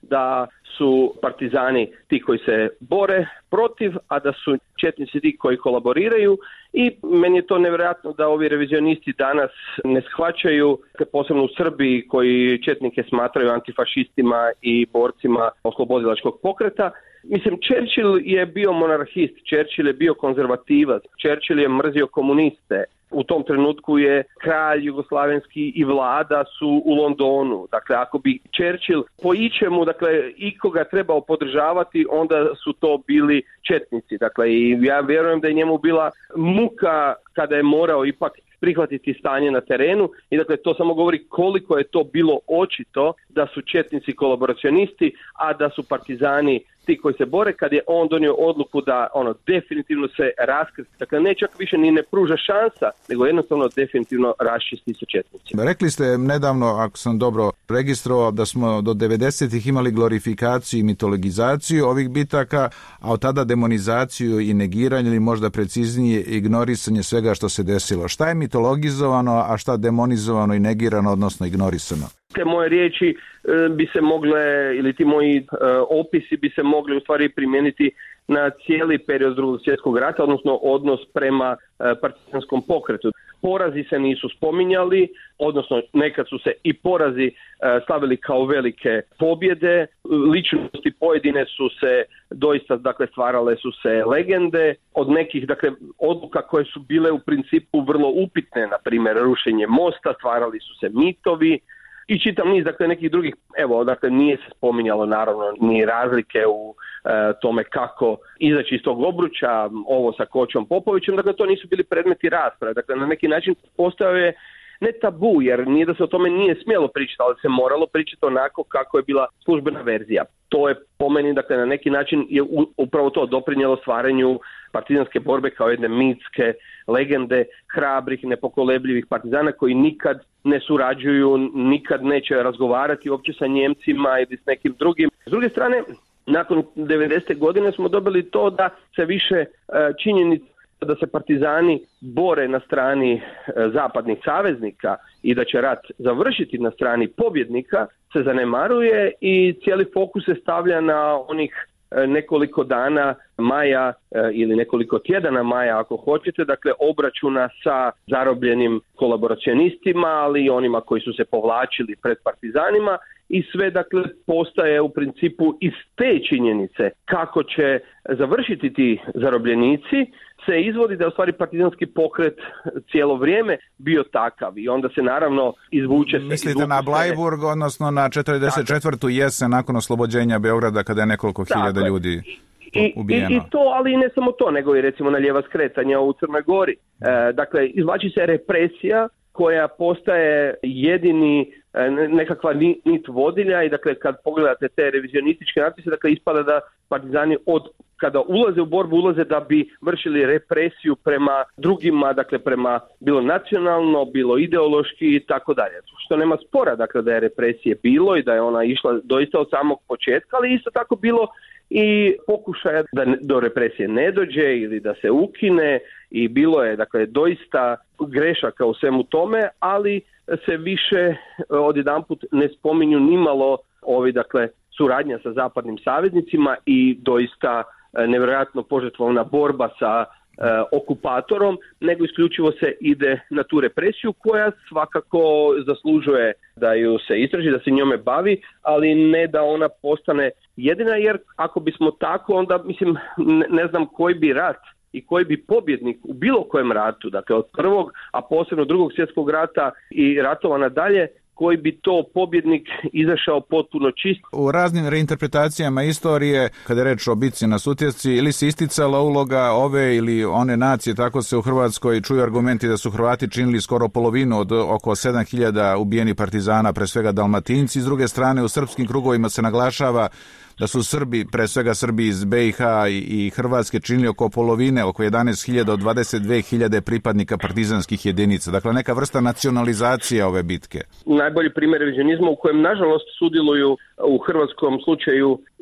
da su partizani ti koji se bore protiv, a da su četnici ti koji kolaboriraju i meni je to nevjerojatno da ovi revizionisti danas ne shvaćaju, posebno u Srbiji koji četnike smatraju antifašistima i borcima oslobodilačkog pokreta. Mislim, Churchill je bio monarhist, Churchill je bio konzervativac, Churchill je mrzio komuniste. U tom trenutku je kralj jugoslavenski i vlada su u Londonu. Dakle, ako bi Churchill po ičemu, dakle, ikoga trebao podržavati, onda su to bili četnici. Dakle, i ja vjerujem da je njemu bila muka kada je morao ipak prihvatiti stanje na terenu i dakle to samo govori koliko je to bilo očito da su četnici kolaboracionisti, a da su partizani ti koji se bore, kad je on donio odluku da definitivno se raskrsti. Dakle, ne čak više ni ne pruža šansa, nego jednostavno definitivno raščisti sa četnicima. Rekli ste nedavno, ako sam dobro registrovao, da smo do 90-ih imali glorifikaciju i mitologizaciju ovih bitaka, a od tada demonizaciju i negiranje ili možda preciznije ignorisanje svega što se desilo. Šta je mitologizovano, a šta demonizovano i negirano, odnosno ignorisano? Te moje riječi bi se mogle, ili ti moji opisi bi se mogli u stvari primijeniti na cijeli period Drugog svjetskog rata, odnosno odnos prema partizanskom pokretu. Porazi se nisu spominjali, odnosno nekad su se i porazi slavili kao velike pobjede, ličnosti pojedine su se doista, dakle, stvarale su se legende, od nekih, dakle, odluka koje su bile u principu vrlo upitne, na primjer rušenje mosta, stvarali su se mitovi, i čitav niz, dakle, nekih drugih, evo, dakle, nije se spominjalo naravno ni razlike u tome kako izaći iz tog obruča, ovo sa Kočom Popovićem, dakle, to nisu bili predmeti rasprave, dakle, na neki način postao je ne tabu, jer nije da se o tome nije smjelo pričati, ali se moralo pričati onako kako je bila službena verzija. To je po meni, dakle, na neki način je upravo to doprinijelo stvaranju partizanske borbe kao jedne mitske legende hrabrih, nepokolebljivih partizana koji nikad ne surađuju, nikad neće razgovarati uopće sa Njemcima ili s nekim drugim. S druge strane, nakon 90. godine smo dobili to da se više činjenica da se partizani bore na strani zapadnih saveznika i da će rat završiti na strani pobjednika se zanemaruje i cijeli fokus se stavlja na onih nekoliko dana maja ili nekoliko tjedana maja ako hoćete, dakle obračuna sa zarobljenim kolaboracionistima, ali i onima koji su se povlačili pred partizanima i sve, dakle, postaje u principu iz te činjenice kako će završiti ti zarobljenici se izvodi da je u stvari partizanski pokret cijelo vrijeme bio takav i onda se naravno izvuče se. Mislite na Bleiburg, odnosno na 44. jesen nakon oslobođenja Beograda kada je nekoliko hiljada ljudi ubijeno. I to, ali i ne samo to, nego i recimo na lijeva skretanja u Crnoj Gori. Dakle, izvlači se represija koja postaje jedini nekakva nit vodilja i dakle kad pogledate te revizionističke natpise, dakle ispada da partizani kada ulaze u borbu, ulaze da bi vršili represiju prema drugima, dakle prema bilo nacionalno, bilo ideološki i tako dalje. Što nema spora, dakle, da je represije bilo i da je ona išla doista od samog početka, ali isto tako bilo i pokušaja da do represije ne dođe ili da se ukine i bilo je, dakle, doista grešaka u svemu tome, ali se više odjedanput ne spominju nimalo ovi, dakle, suradnja sa zapadnim saveznicima i doista nevjerojatno požrtvovna borba sa okupatorom, nego isključivo se ide na tu represiju koja svakako zaslužuje da ju se istraži, da se njome bavi, ali ne da ona postane jedina, jer ako bismo tako, onda mislim ne znam koji bi rat i koji bi pobjednik u bilo kojem ratu, dakle od prvog, a posebno Drugog svjetskog rata i ratova nadalje, koji bi to pobjednik izašao potpuno čist. U raznim reinterpretacijama istorije, kada je reč o bitci na Sutjesci, ili se isticala uloga ove ili one nacije, tako se u Hrvatskoj čuju argumenti da su Hrvati činili skoro polovinu od oko 7.000 ubijenih partizana, pre svega Dalmatinci. S druge strane, u srpskim krugovima se naglašava da su Srbi, pre svega Srbi iz BiH i Hrvatske, činili oko polovine, oko 11.000 od 22.000 pripadnika partizanskih jedinica. Dakle, neka vrsta nacionalizacije ove bitke. Najbolji primjer revizionizma u kojem, nažalost, sudjeluju u hrvatskom slučaju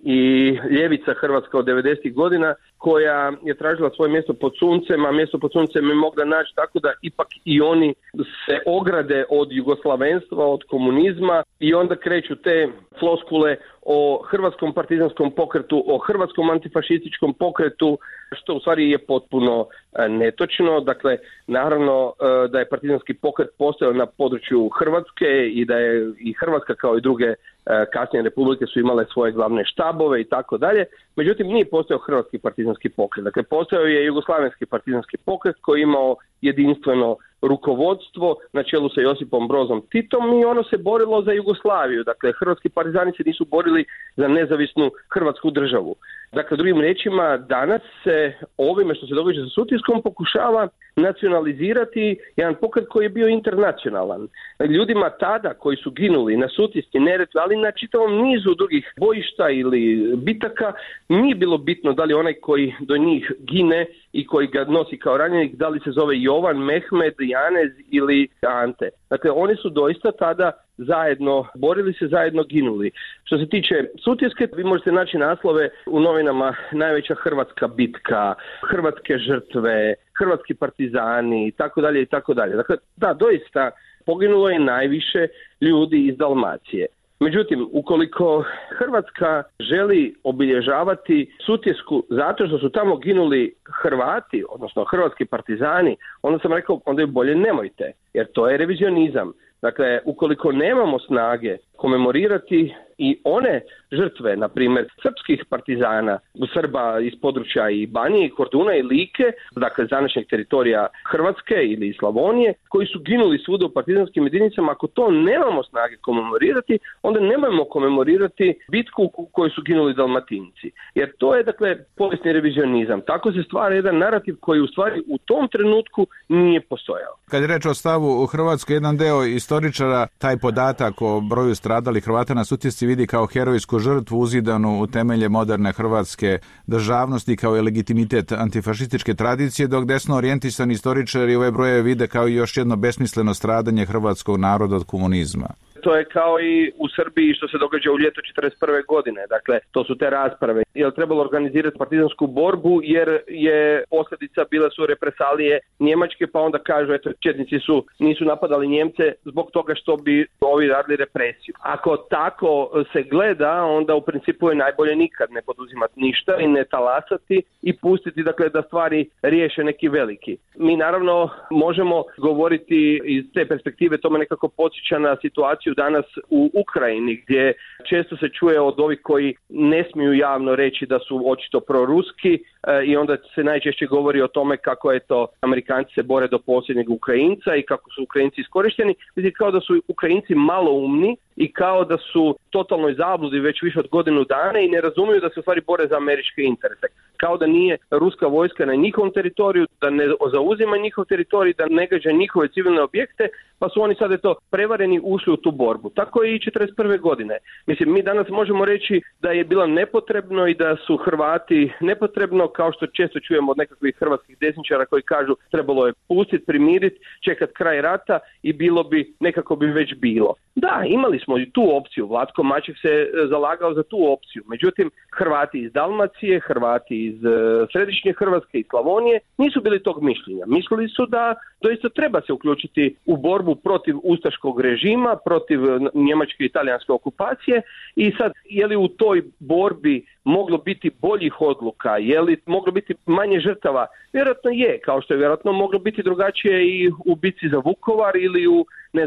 i ljevica hrvatska od 90. godina koja je tražila svoje mjesto pod suncem, a mjesto pod suncem je mogla naći tako da ipak i oni se ograde od jugoslavenstva, od komunizma i onda kreću te floskule o hrvatskom partizanskom pokretu, o hrvatskom antifašističkom pokretu, što u stvari je potpuno netočno. Dakle, naravno da je partizanski pokret postojao na području Hrvatske i da je i Hrvatska kao i druge kasnije republike su imale svoje glavne štabove i tako dalje. Međutim, nije postojao hrvatski partizanski pokret. Dakle, postojao je jugoslavenski partizanski pokret koji je imao jedinstveno rukovodstvo na čelu sa Josipom Brozom Titom i ono se borilo za Jugoslaviju. Dakle, hrvatski partizani se nisu borili za nezavisnu hrvatsku državu. Dakle, drugim riječima, danas se ovime što se događa sa Sutjeskom pokušava nacionalizirati jedan pokret koji je bio internacionalan. Ljudima tada koji su ginuli na Sutjeski, Neretvi, ali na čitavom nizu drugih bojišta ili bitaka, nije bilo bitno da li onaj koji do njih gine i koji ga nosi kao ranjenik, da li se zove Jovan, Mehmed, Janez ili Ante. Dakle, oni su doista tada zajedno borili se, zajedno ginuli. Što se tiče Sutjeske, vi možete naći naslove u novinama Najveća hrvatska bitka, hrvatske žrtve, hrvatski partizani i tako dalje i tako dalje. Dakle, da, doista poginulo je najviše ljudi iz Dalmacije. Međutim, ukoliko Hrvatska želi obilježavati Sutjesku zato što su tamo ginuli Hrvati, odnosno hrvatski partizani, onda sam rekao, onda je bolje nemojte, jer to je revizionizam. Dakle, ukoliko nemamo snage komemorirati i one žrtve, na primjer, srpskih partizana, Srba iz područja i Banije, i Korduna i Like, dakle današnjeg teritorija Hrvatske ili Slavonije, koji su ginuli svuda u partizanskim jedinicama, ako to nemamo snage komemorirati, onda nemojmo komemorirati bitku u kojoj su ginuli Dalmatinci. Jer to je, dakle, povijesni revizionizam. Tako se stvara jedan narativ koji u stvari u tom trenutku nije postojao. Kad je reč o stavu u Hrvatskoj, jedan deo istoričara taj podatak o broju stradalih Hrvata na Sutjesci vidi kao herojsku žrtvu uzidanu u temelje moderne hrvatske državnosti kao i legitimitet antifašističke tradicije, dok desno orijentisani istoričari ove broje vide kao i još jedno besmisleno stradanje hrvatskog naroda od komunizma. To je kao i u Srbiji što se događa u ljeto 1941. godine. Dakle, to su te rasprave. Je li trebalo organizirati partizansku borbu jer je posljedica bile su represalije Njemačke, pa onda kažu, eto, četnici nisu napadali Njemce zbog toga što bi ovi radili represiju. Ako tako se gleda, onda u principu je najbolje nikad ne poduzimati ništa i ne talasati i pustiti, dakle, da stvari riješe neki veliki. Mi naravno možemo govoriti iz te perspektive, to me nekako podsjeća na situaciju danas u Ukrajini, gdje često se čuje od ovih koji ne smiju javno reći da su očito proruski i onda se najčešće govori o tome kako je to Amerikanci se bore do posljednjeg Ukrajinca i kako su Ukrajinci iskorišteni. Znači, kao da su Ukrajinci maloumni i kao da su totalnoj zabludi već više od godinu dana i ne razumiju da se u stvari bore za američke interese. Kao da nije ruska vojska na njihovom teritoriju, da ne zauzima njihov teritorij, da ne gađa njihove civilne objekte, pa su oni sad prevareni ušli u tu borbu. Tako je i 1941. godine. Mislim, mi danas možemo reći da je bilo nepotrebno i da su Hrvati nepotrebno, kao što često čujemo od nekakvih hrvatskih desničara koji kažu trebalo je pustiti, primiriti, čekati kraj rata i bilo bi, nekako bi već bilo. Da, imali smo i tu opciju. Vlatko Maček se zalagao za tu opciju. Međutim, Hrvati iz Dalmacije, Hrvati iz središnje Hrvatske i Slavonije nisu bili tog mišljenja. Mislili su da doista treba se uključiti u borbu protiv ustaškog režima, protiv njemačke i italijanske okupacije i sad, je li u toj borbi moglo biti boljih odluka, je li moglo biti manje žrtava? Vjerojatno je, kao što je vjerojatno moglo biti drugačije i u bitci za Vukovar ili u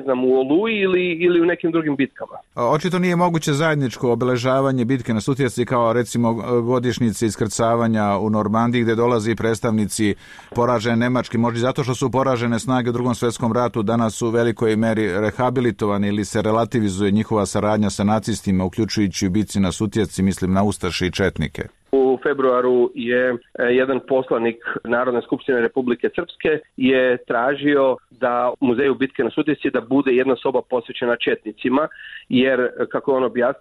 Oluji ili u nekim drugim bitkama. Očito nije moguće zajedničko obeležavanje bitke na Sutjesci kao recimo godišnjice iskrcavanja u Normandiji gdje dolazi predstavnici poražene Nemačke, možda zato što su poražene snage u Drugom svjetskom ratu danas u velikoj meri rehabilitovani ili se relativizuje njihova saradnja sa nacistima, uključujući u bitci na Sutjesci, mislim na ustaše i četnike. U februaru je jedan poslanik Narodne skupštine Republike Srpske je tražio da u muzeju bitke na Sutjesci da bude jedna soba posvećena četnicima, jer, kako on objasnio,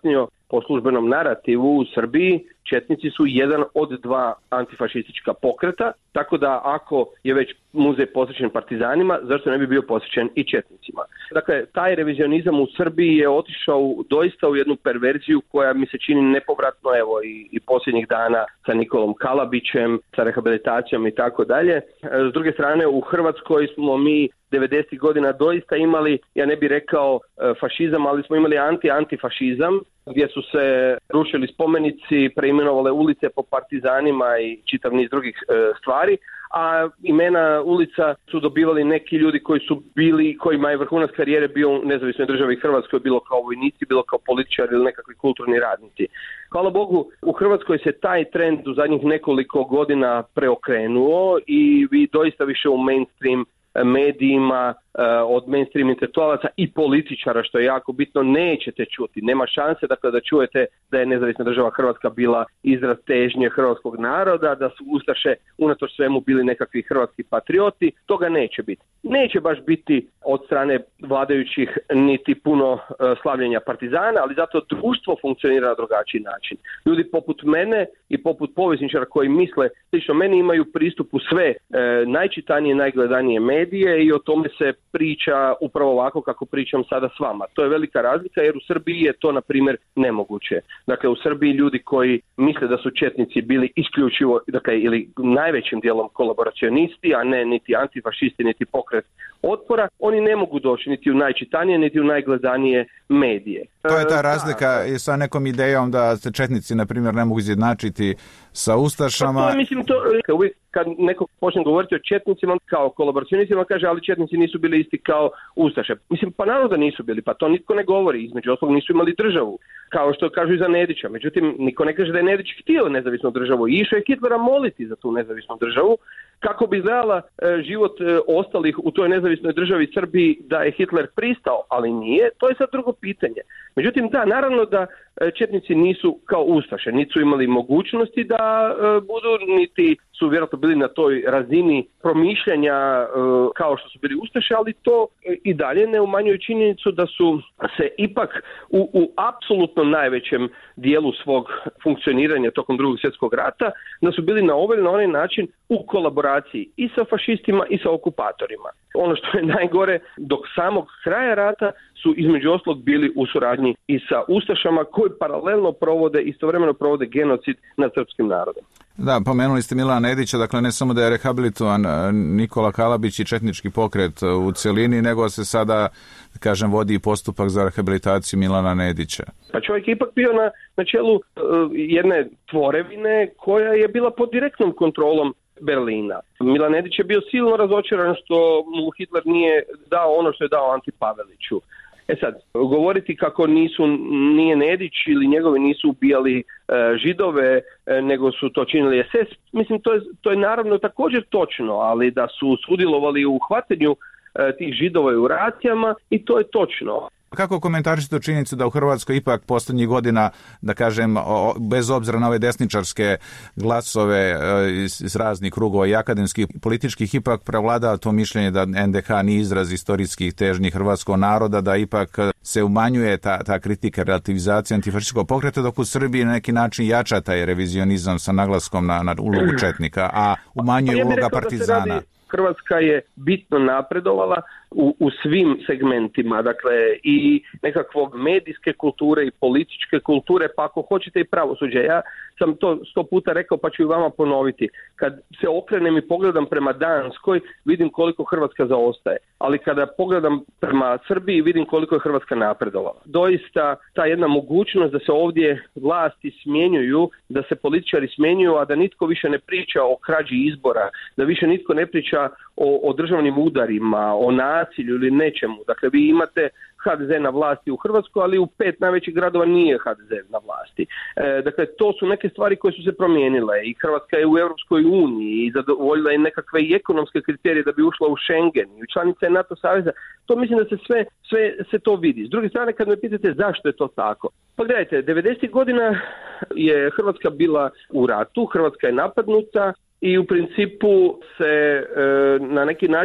po službenom narativu u Srbiji četnici su jedan od dva antifašistička pokreta, tako da ako je već muzej posvećen partizanima, zašto ne bi bio posvećen i četnicima? Dakle, taj revizionizam u Srbiji je otišao doista u jednu perverziju koja mi se čini nepovratno, evo i posljednjih dana sa Nikolom Kalabićem, sa rehabilitacijom i tako dalje. S druge strane, u Hrvatskoj smo mi 90. godina doista imali, ja ne bih rekao fašizam, ali smo imali antifašizam, gdje su se rušili spomenici, preimenovale ulice po partizanima i čitav niz drugih stvari, a imena ulica su dobivali neki ljudi koji su bili, kojima je vrhunac karijere bio u nezavisnoj državi Hrvatskoj, bilo kao vojnici, bilo kao političari ili nekakvi kulturni radnici. Hvala Bogu, u Hrvatskoj se taj trend u zadnjih nekoliko godina preokrenuo i vi doista više u mainstream medijima, od mainstream intelektualaca i političara, što je jako bitno, nećete čuti. Nema šanse dakle, da čujete da je nezavisna država Hrvatska bila izraz težnje hrvatskog naroda, da su ustaše unatoč svemu bili nekakvi hrvatski patrioti. Toga neće biti. Neće baš biti od strane vladajućih niti puno slavljenja partizana, ali zato društvo funkcionira na drugačiji način. Ljudi poput mene i poput povjesničara koji misle slično meni imaju pristup u sve najčitanije, najgledanije medije i o tome se priča upravo ovako kako pričam sada s vama. To je velika razlika jer u Srbiji je to, na primjer, nemoguće. Dakle, u Srbiji ljudi koji misle da su četnici bili isključivo, dakle, ili najvećim dijelom kolaboracionisti, a ne niti antifašisti, niti pokret otpora, oni ne mogu doći niti u najčitanije, niti u najgledanije medije. To je ta razlika i sa nekom idejom da se četnici, na primjer, ne mogu izjednačiti sa ustašama. Pa to je, mislim, uvijek kad neko počne govoriti o četnicima kao kolaboracionistima, kaže, ali četnici nisu bili isti kao ustaše. Mislim, pa naravno da nisu bili, pa to nitko ne govori. Između ostalog nisu imali državu, kao što kažu i za Nedića. Međutim, niko ne kaže da je Nedić htio nezavisnu državu. Išao je Hitlera moliti za tu nezavisnu državu. Kako bi izgledala život ostalih u toj nezavisnoj državi Srbiji da je Hitler pristao, ali nije, to je sad drugo pitanje. Međutim, da, naravno da četnici nisu kao ustaše, niti su imali mogućnosti da budu, niti su vjerojatno bili na toj razini promišljanja kao što su bili ustaše, ali to i dalje ne umanjuje činjenicu da su se ipak u apsolutno najvećem dijelu svog funkcioniranja tokom Drugog svjetskog rata, da su bili na ovaj ili na onaj način u kolaboraciji i sa fašistima i sa okupatorima. Ono što je najgore, dok samog kraja rata su između ostalog bili u suradnji i sa ustašama koji paralelno istovremeno provode genocid nad srpskim narodom. Da, pomenuli ste Milana Nedića, dakle ne samo da je rehabilitovan Nikola Kalabić i četnički pokret u cjelini, nego se sada, kažem, vodi postupak za rehabilitaciju Milana Nedića. Pa čovjek je ipak bio na čelu jedne tvorevine koja je bila pod direktnom kontrolom Berlina. Milan Nedić je bio silno razočaran što mu Hitler nije dao ono što je dao Anti Paveliću. Sad, govoriti kako nije Nedić ili njegovi nisu ubijali Židove, nego su to činili SS, mislim to je naravno također točno, ali da su sudjelovali u hvatanju tih Židova i u racijama i to je točno. Kako komentarišete činjenicu da u Hrvatskoj ipak posljednjih godina, da kažem, bez obzira na ove desničarske glasove iz raznih krugova i akademskih političkih, ipak prevlada to mišljenje da NDH nije izraz istorijskih težnji hrvatskog naroda, da ipak se umanjuje ta kritika, relativizacija antifašističkog pokreta, dok u Srbiji na neki način jača taj revizionizam sa naglaskom na ulogu četnika, a umanjuje uloga partizana. Hrvatska je bitno napredovala u svim segmentima, dakle i nekakvog medijske kulture i političke kulture, pa ako hoćete i pravosuđe. Ja sam to 100 puta rekao, pa ću i vama ponoviti. Kad se okrenem i pogledam prema Danskoj, vidim koliko Hrvatska zaostaje, ali kada pogledam prema Srbiji, vidim koliko je Hrvatska napredovala. Doista ta jedna mogućnost da se ovdje vlasti smjenjuju, da se političari smjenjuju, a da nitko više ne priča o krađi izbora, da više nitko ne priča o državnim udarima, o nasilju ili nečemu. Dakle, vi imate HDZ na vlasti u Hrvatskoj, ali u 5 najvećih gradova nije HDZ na vlasti. Dakle, to su neke stvari koje su se promijenile i Hrvatska je u Europskoj uniji i zadovoljila je nekakve i ekonomske kriterije da bi ušla u Schengen i članica je NATO saveza. To mislim da se sve se to vidi. S druge strane, kad me pitate zašto je to tako, pa gledajte, 90. godina je Hrvatska bila u ratu, Hrvatska je napadnuta i u principu se na neki način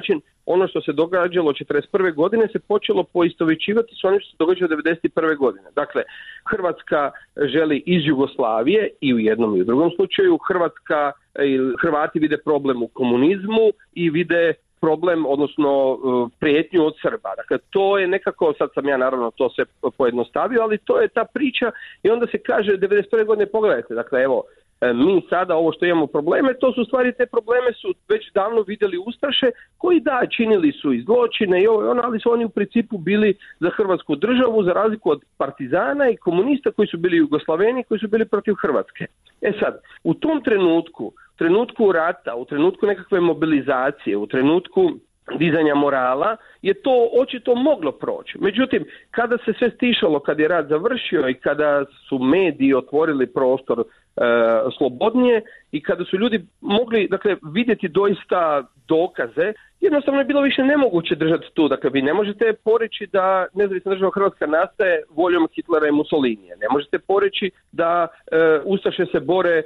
ono što se događalo 1941. godine se počelo poistovjećivati s onim što se događalo 1991. godine. Dakle, Hrvatska želi iz Jugoslavije i u jednom i u drugom slučaju. Hrvati vide problem u komunizmu i vide problem, odnosno prijetnju od Srba. Dakle, to je nekako, sad sam ja naravno to se pojednostavio, ali to je ta priča i onda se kaže 1991. godine pogledajte, dakle evo, mi sada ovo što imamo probleme, to su stvari, te probleme su već davno vidjeli ustaše koji da, činili su i zločine i ono, ali su oni u principu bili za Hrvatsku državu, za razliku od partizana i komunista koji su bili Jugoslaveni, koji su bili protiv Hrvatske. E sad, u tom trenutku rata, u trenutku nekakve mobilizacije, u trenutku dizanja morala, je to očito moglo proći. Međutim, kada se sve stišalo, kad je rat završio i kada su mediji otvorili prostor slobodnije i kada su ljudi mogli, dakle, vidjeti doista dokaze, jednostavno je bilo više nemoguće držati tu. Dakle, vi ne možete poreći da nezavisna država Hrvatska nastaje voljom Hitlera i Mussolinija. Ne možete poreći da ustaše se bore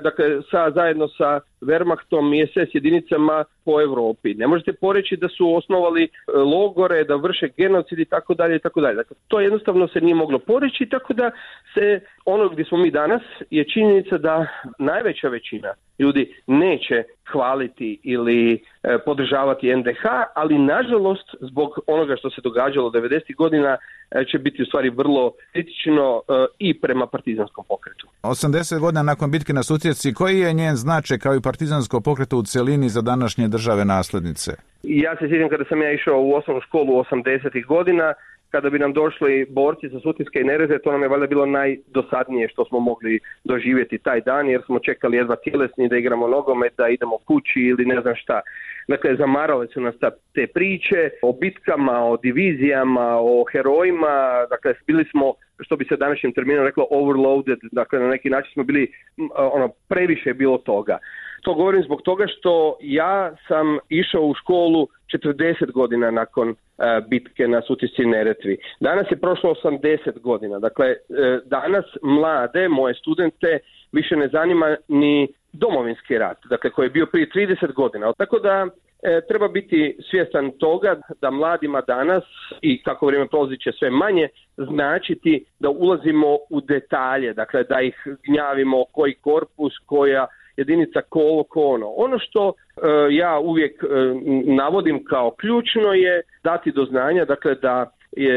zajedno sa Wehrmachtom i SS jedinicama po Europi. Ne možete poreći da su osnovali logore, da vrše genocid i tako dalje i tako dalje. Dakle, to jednostavno se nije moglo poreći, tako da se ono gdje smo mi danas je činjenica da najveća većina ljudi neće hvaliti ili podržavati NDH, ali nažalost zbog onoga što se događalo 90. godina će biti u stvari vrlo kritično i prema partizanskom pokretu. 80 godina nakon bitke na Sutjesci, koji je njen značaj kao i partizansko pokretu u cjelini za današnje države naslednice? Ja se sjećam kada sam ja išao u osnovnu školu 80. godina, kada bi nam došli borci sa Sutjeske i Neretve, to nam je valjda bilo najdosadnije što smo mogli doživjeti taj dan, jer smo čekali jedva tjelesni da igramo nogomet, da idemo kući ili ne znam šta. Dakle, zamarale su nas te priče o bitkama, o divizijama, o herojima. Dakle, bili smo, što bi se današnjim terminom reklo, overloaded. Dakle, na neki način smo bili, previše je bilo toga. To govorim zbog toga što ja sam išao u školu 40 godina nakon bitke na Sutjesci i Neretvi. Danas je prošlo 80 godina. Dakle, danas mlade, moje studente, više ne zanima ni Domovinski rat, dakle, koji je bio prije 30 godina. Tako da treba biti svjestan toga da mladima danas, i kako vrijeme prolazi će sve manje, značiti da ulazimo u detalje, dakle da ih gnjavimo koji korpus, koja jedinica, ko ono. Ono što ja uvijek navodim kao ključno je dati do znanja, dakle da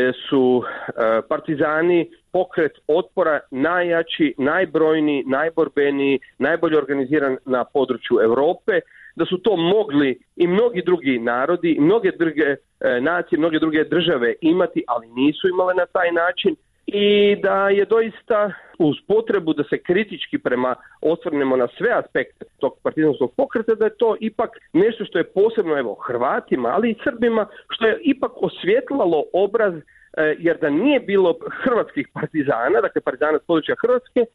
su partizani pokret otpora najjači, najbrojniji, najborbeniji, najbolje organiziran na području Europe, da su to mogli i mnogi drugi narodi, i mnoge druge nacije, mnoge druge države imati, ali nisu imale na taj način, i da je doista uz potrebu da se kritički osvrnemo na sve aspekte tog partizanskog pokreta, da je to ipak nešto što je posebno Hrvatima, ali i Srbima, što je ipak osvjetlalo obraz, jer da nije bilo hrvatskih partizana, dakle partizana s područja Hrvatske,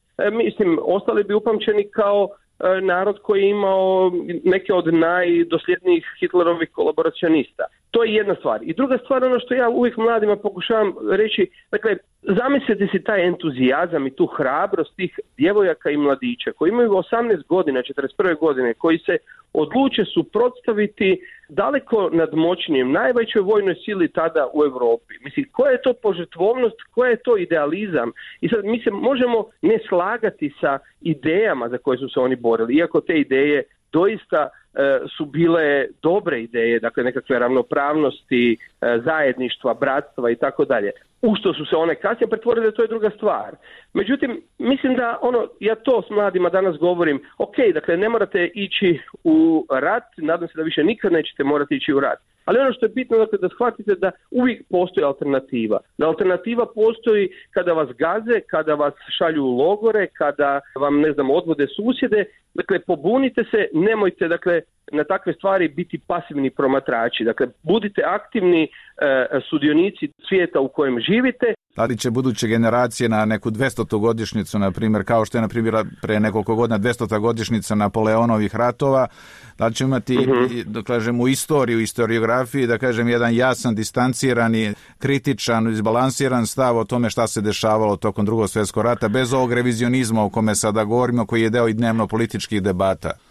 ostali bi upamćeni kao narod koji je imao neke od najdosljednijih Hitlerovih kolaboracionista. To je jedna stvar. I druga stvar, ono što ja uvijek mladima pokušavam reći, dakle, zamislite si taj entuzijazam i tu hrabrost tih djevojaka i mladića koji imaju 18 godina, 41. godine, koji se odluče suprotstaviti daleko nadmoćnijem, najvećoj vojnoj sili tada u Europi. Mislim, koja je to požrtvovnost, koja je to idealizam? I sad mi se možemo ne slagati sa idejama za koje su se oni borili, iako te ideje doista su bile dobre ideje, dakle nekakve ravnopravnosti, zajedništva, bratstva i tako dalje. U što su se one kasnije pretvorile, to je druga stvar. Međutim, mislim da ja to s mladima danas govorim, ok, dakle ne morate ići u rat, nadam se da više nikad nećete morati ići u rat. Ali ono što je bitno, dakle, da shvatite da uvijek postoji alternativa. Da alternativa postoji kada vas gaze, kada vas šalju u logore, kada vam, odvode susjede. Dakle, pobunite se, nemojte, dakle, na takve stvari biti pasivni promatrači. Dakle, budite aktivni sudionici svijeta u kojem živite. Da li će buduće generacije na neku 200. godišnjicu, na primjer, kao što je na primjer pre nekoliko godina 200. godišnjica Napoleonovih ratova, da li će imati, da kažem, u istoriji, u historiografiji, da kažem, jedan jasan, distancirani, kritičan, izbalansiran stav o tome šta se dešavalo tokom Drugog svjetskog rata, bez ovog revizionizma o kome sada govorimo, koji je deo i dnevno političkih debata?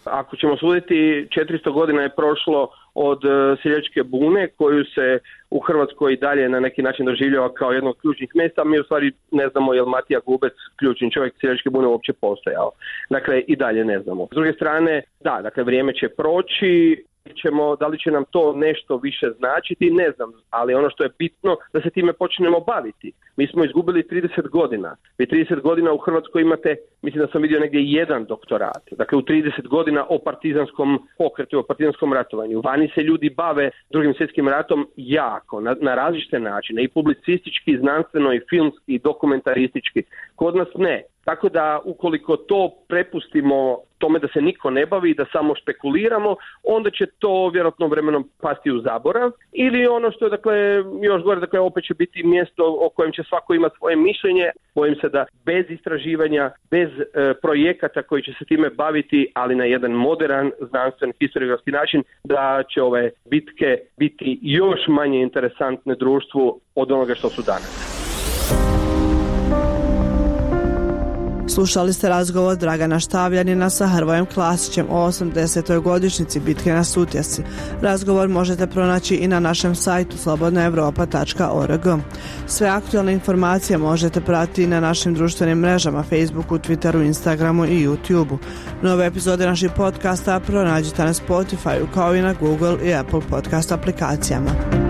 Ako ćemo suditi, 400 godina je prošlo od seljačke bune koju se u Hrvatskoj i dalje na neki način doživljava kao jedno od ključnih mjesta. Mi u stvari ne znamo je li Matija Gubec, ključni čovjek seljačke bune, uopće postojao. Dakle, i dalje ne znamo. S druge strane, da, dakle, vrijeme će proći. Da li će nam to nešto više značiti, ne znam, ali ono što je bitno da se time počnemo baviti. Mi smo izgubili 30 godina. Vi 30 godina u Hrvatskoj imate, mislim da sam vidio negdje jedan doktorat. Dakle, u 30 godina o partizanskom pokretu, o partizanskom ratovanju. Vani se ljudi bave Drugim svjetskim ratom jako, na različite načine, i publicistički, i znanstveno, i filmski, i dokumentaristički. Kod nas ne. Tako da ukoliko to prepustimo tome da se niko ne bavi i da samo špekuliramo, onda će to vjerojatno vremenom pasti u zaborav. Ili ono što je, dakle, još gore, dakle, opet će biti mjesto o kojem će svako imati svoje mišljenje. Bojim se da bez istraživanja, bez projekata koji će se time baviti, ali na jedan moderan, znanstven, historiografski način, da će ove bitke biti još manje interesantne društvu od onoga što su danas. Slušali ste razgovor Dragana Štavljanina sa Hrvojem Klasićem o 80. godišnjici bitke na Sutjesci. Razgovor možete pronaći i na našem sajtu slobodnaevropa.org. Sve aktualne informacije možete pratiti na našim društvenim mrežama Facebooku, Twitteru, Instagramu i YouTubeu. Nove epizode naših podcasta pronađite na Spotifyu kao i na Google i Apple podcast aplikacijama.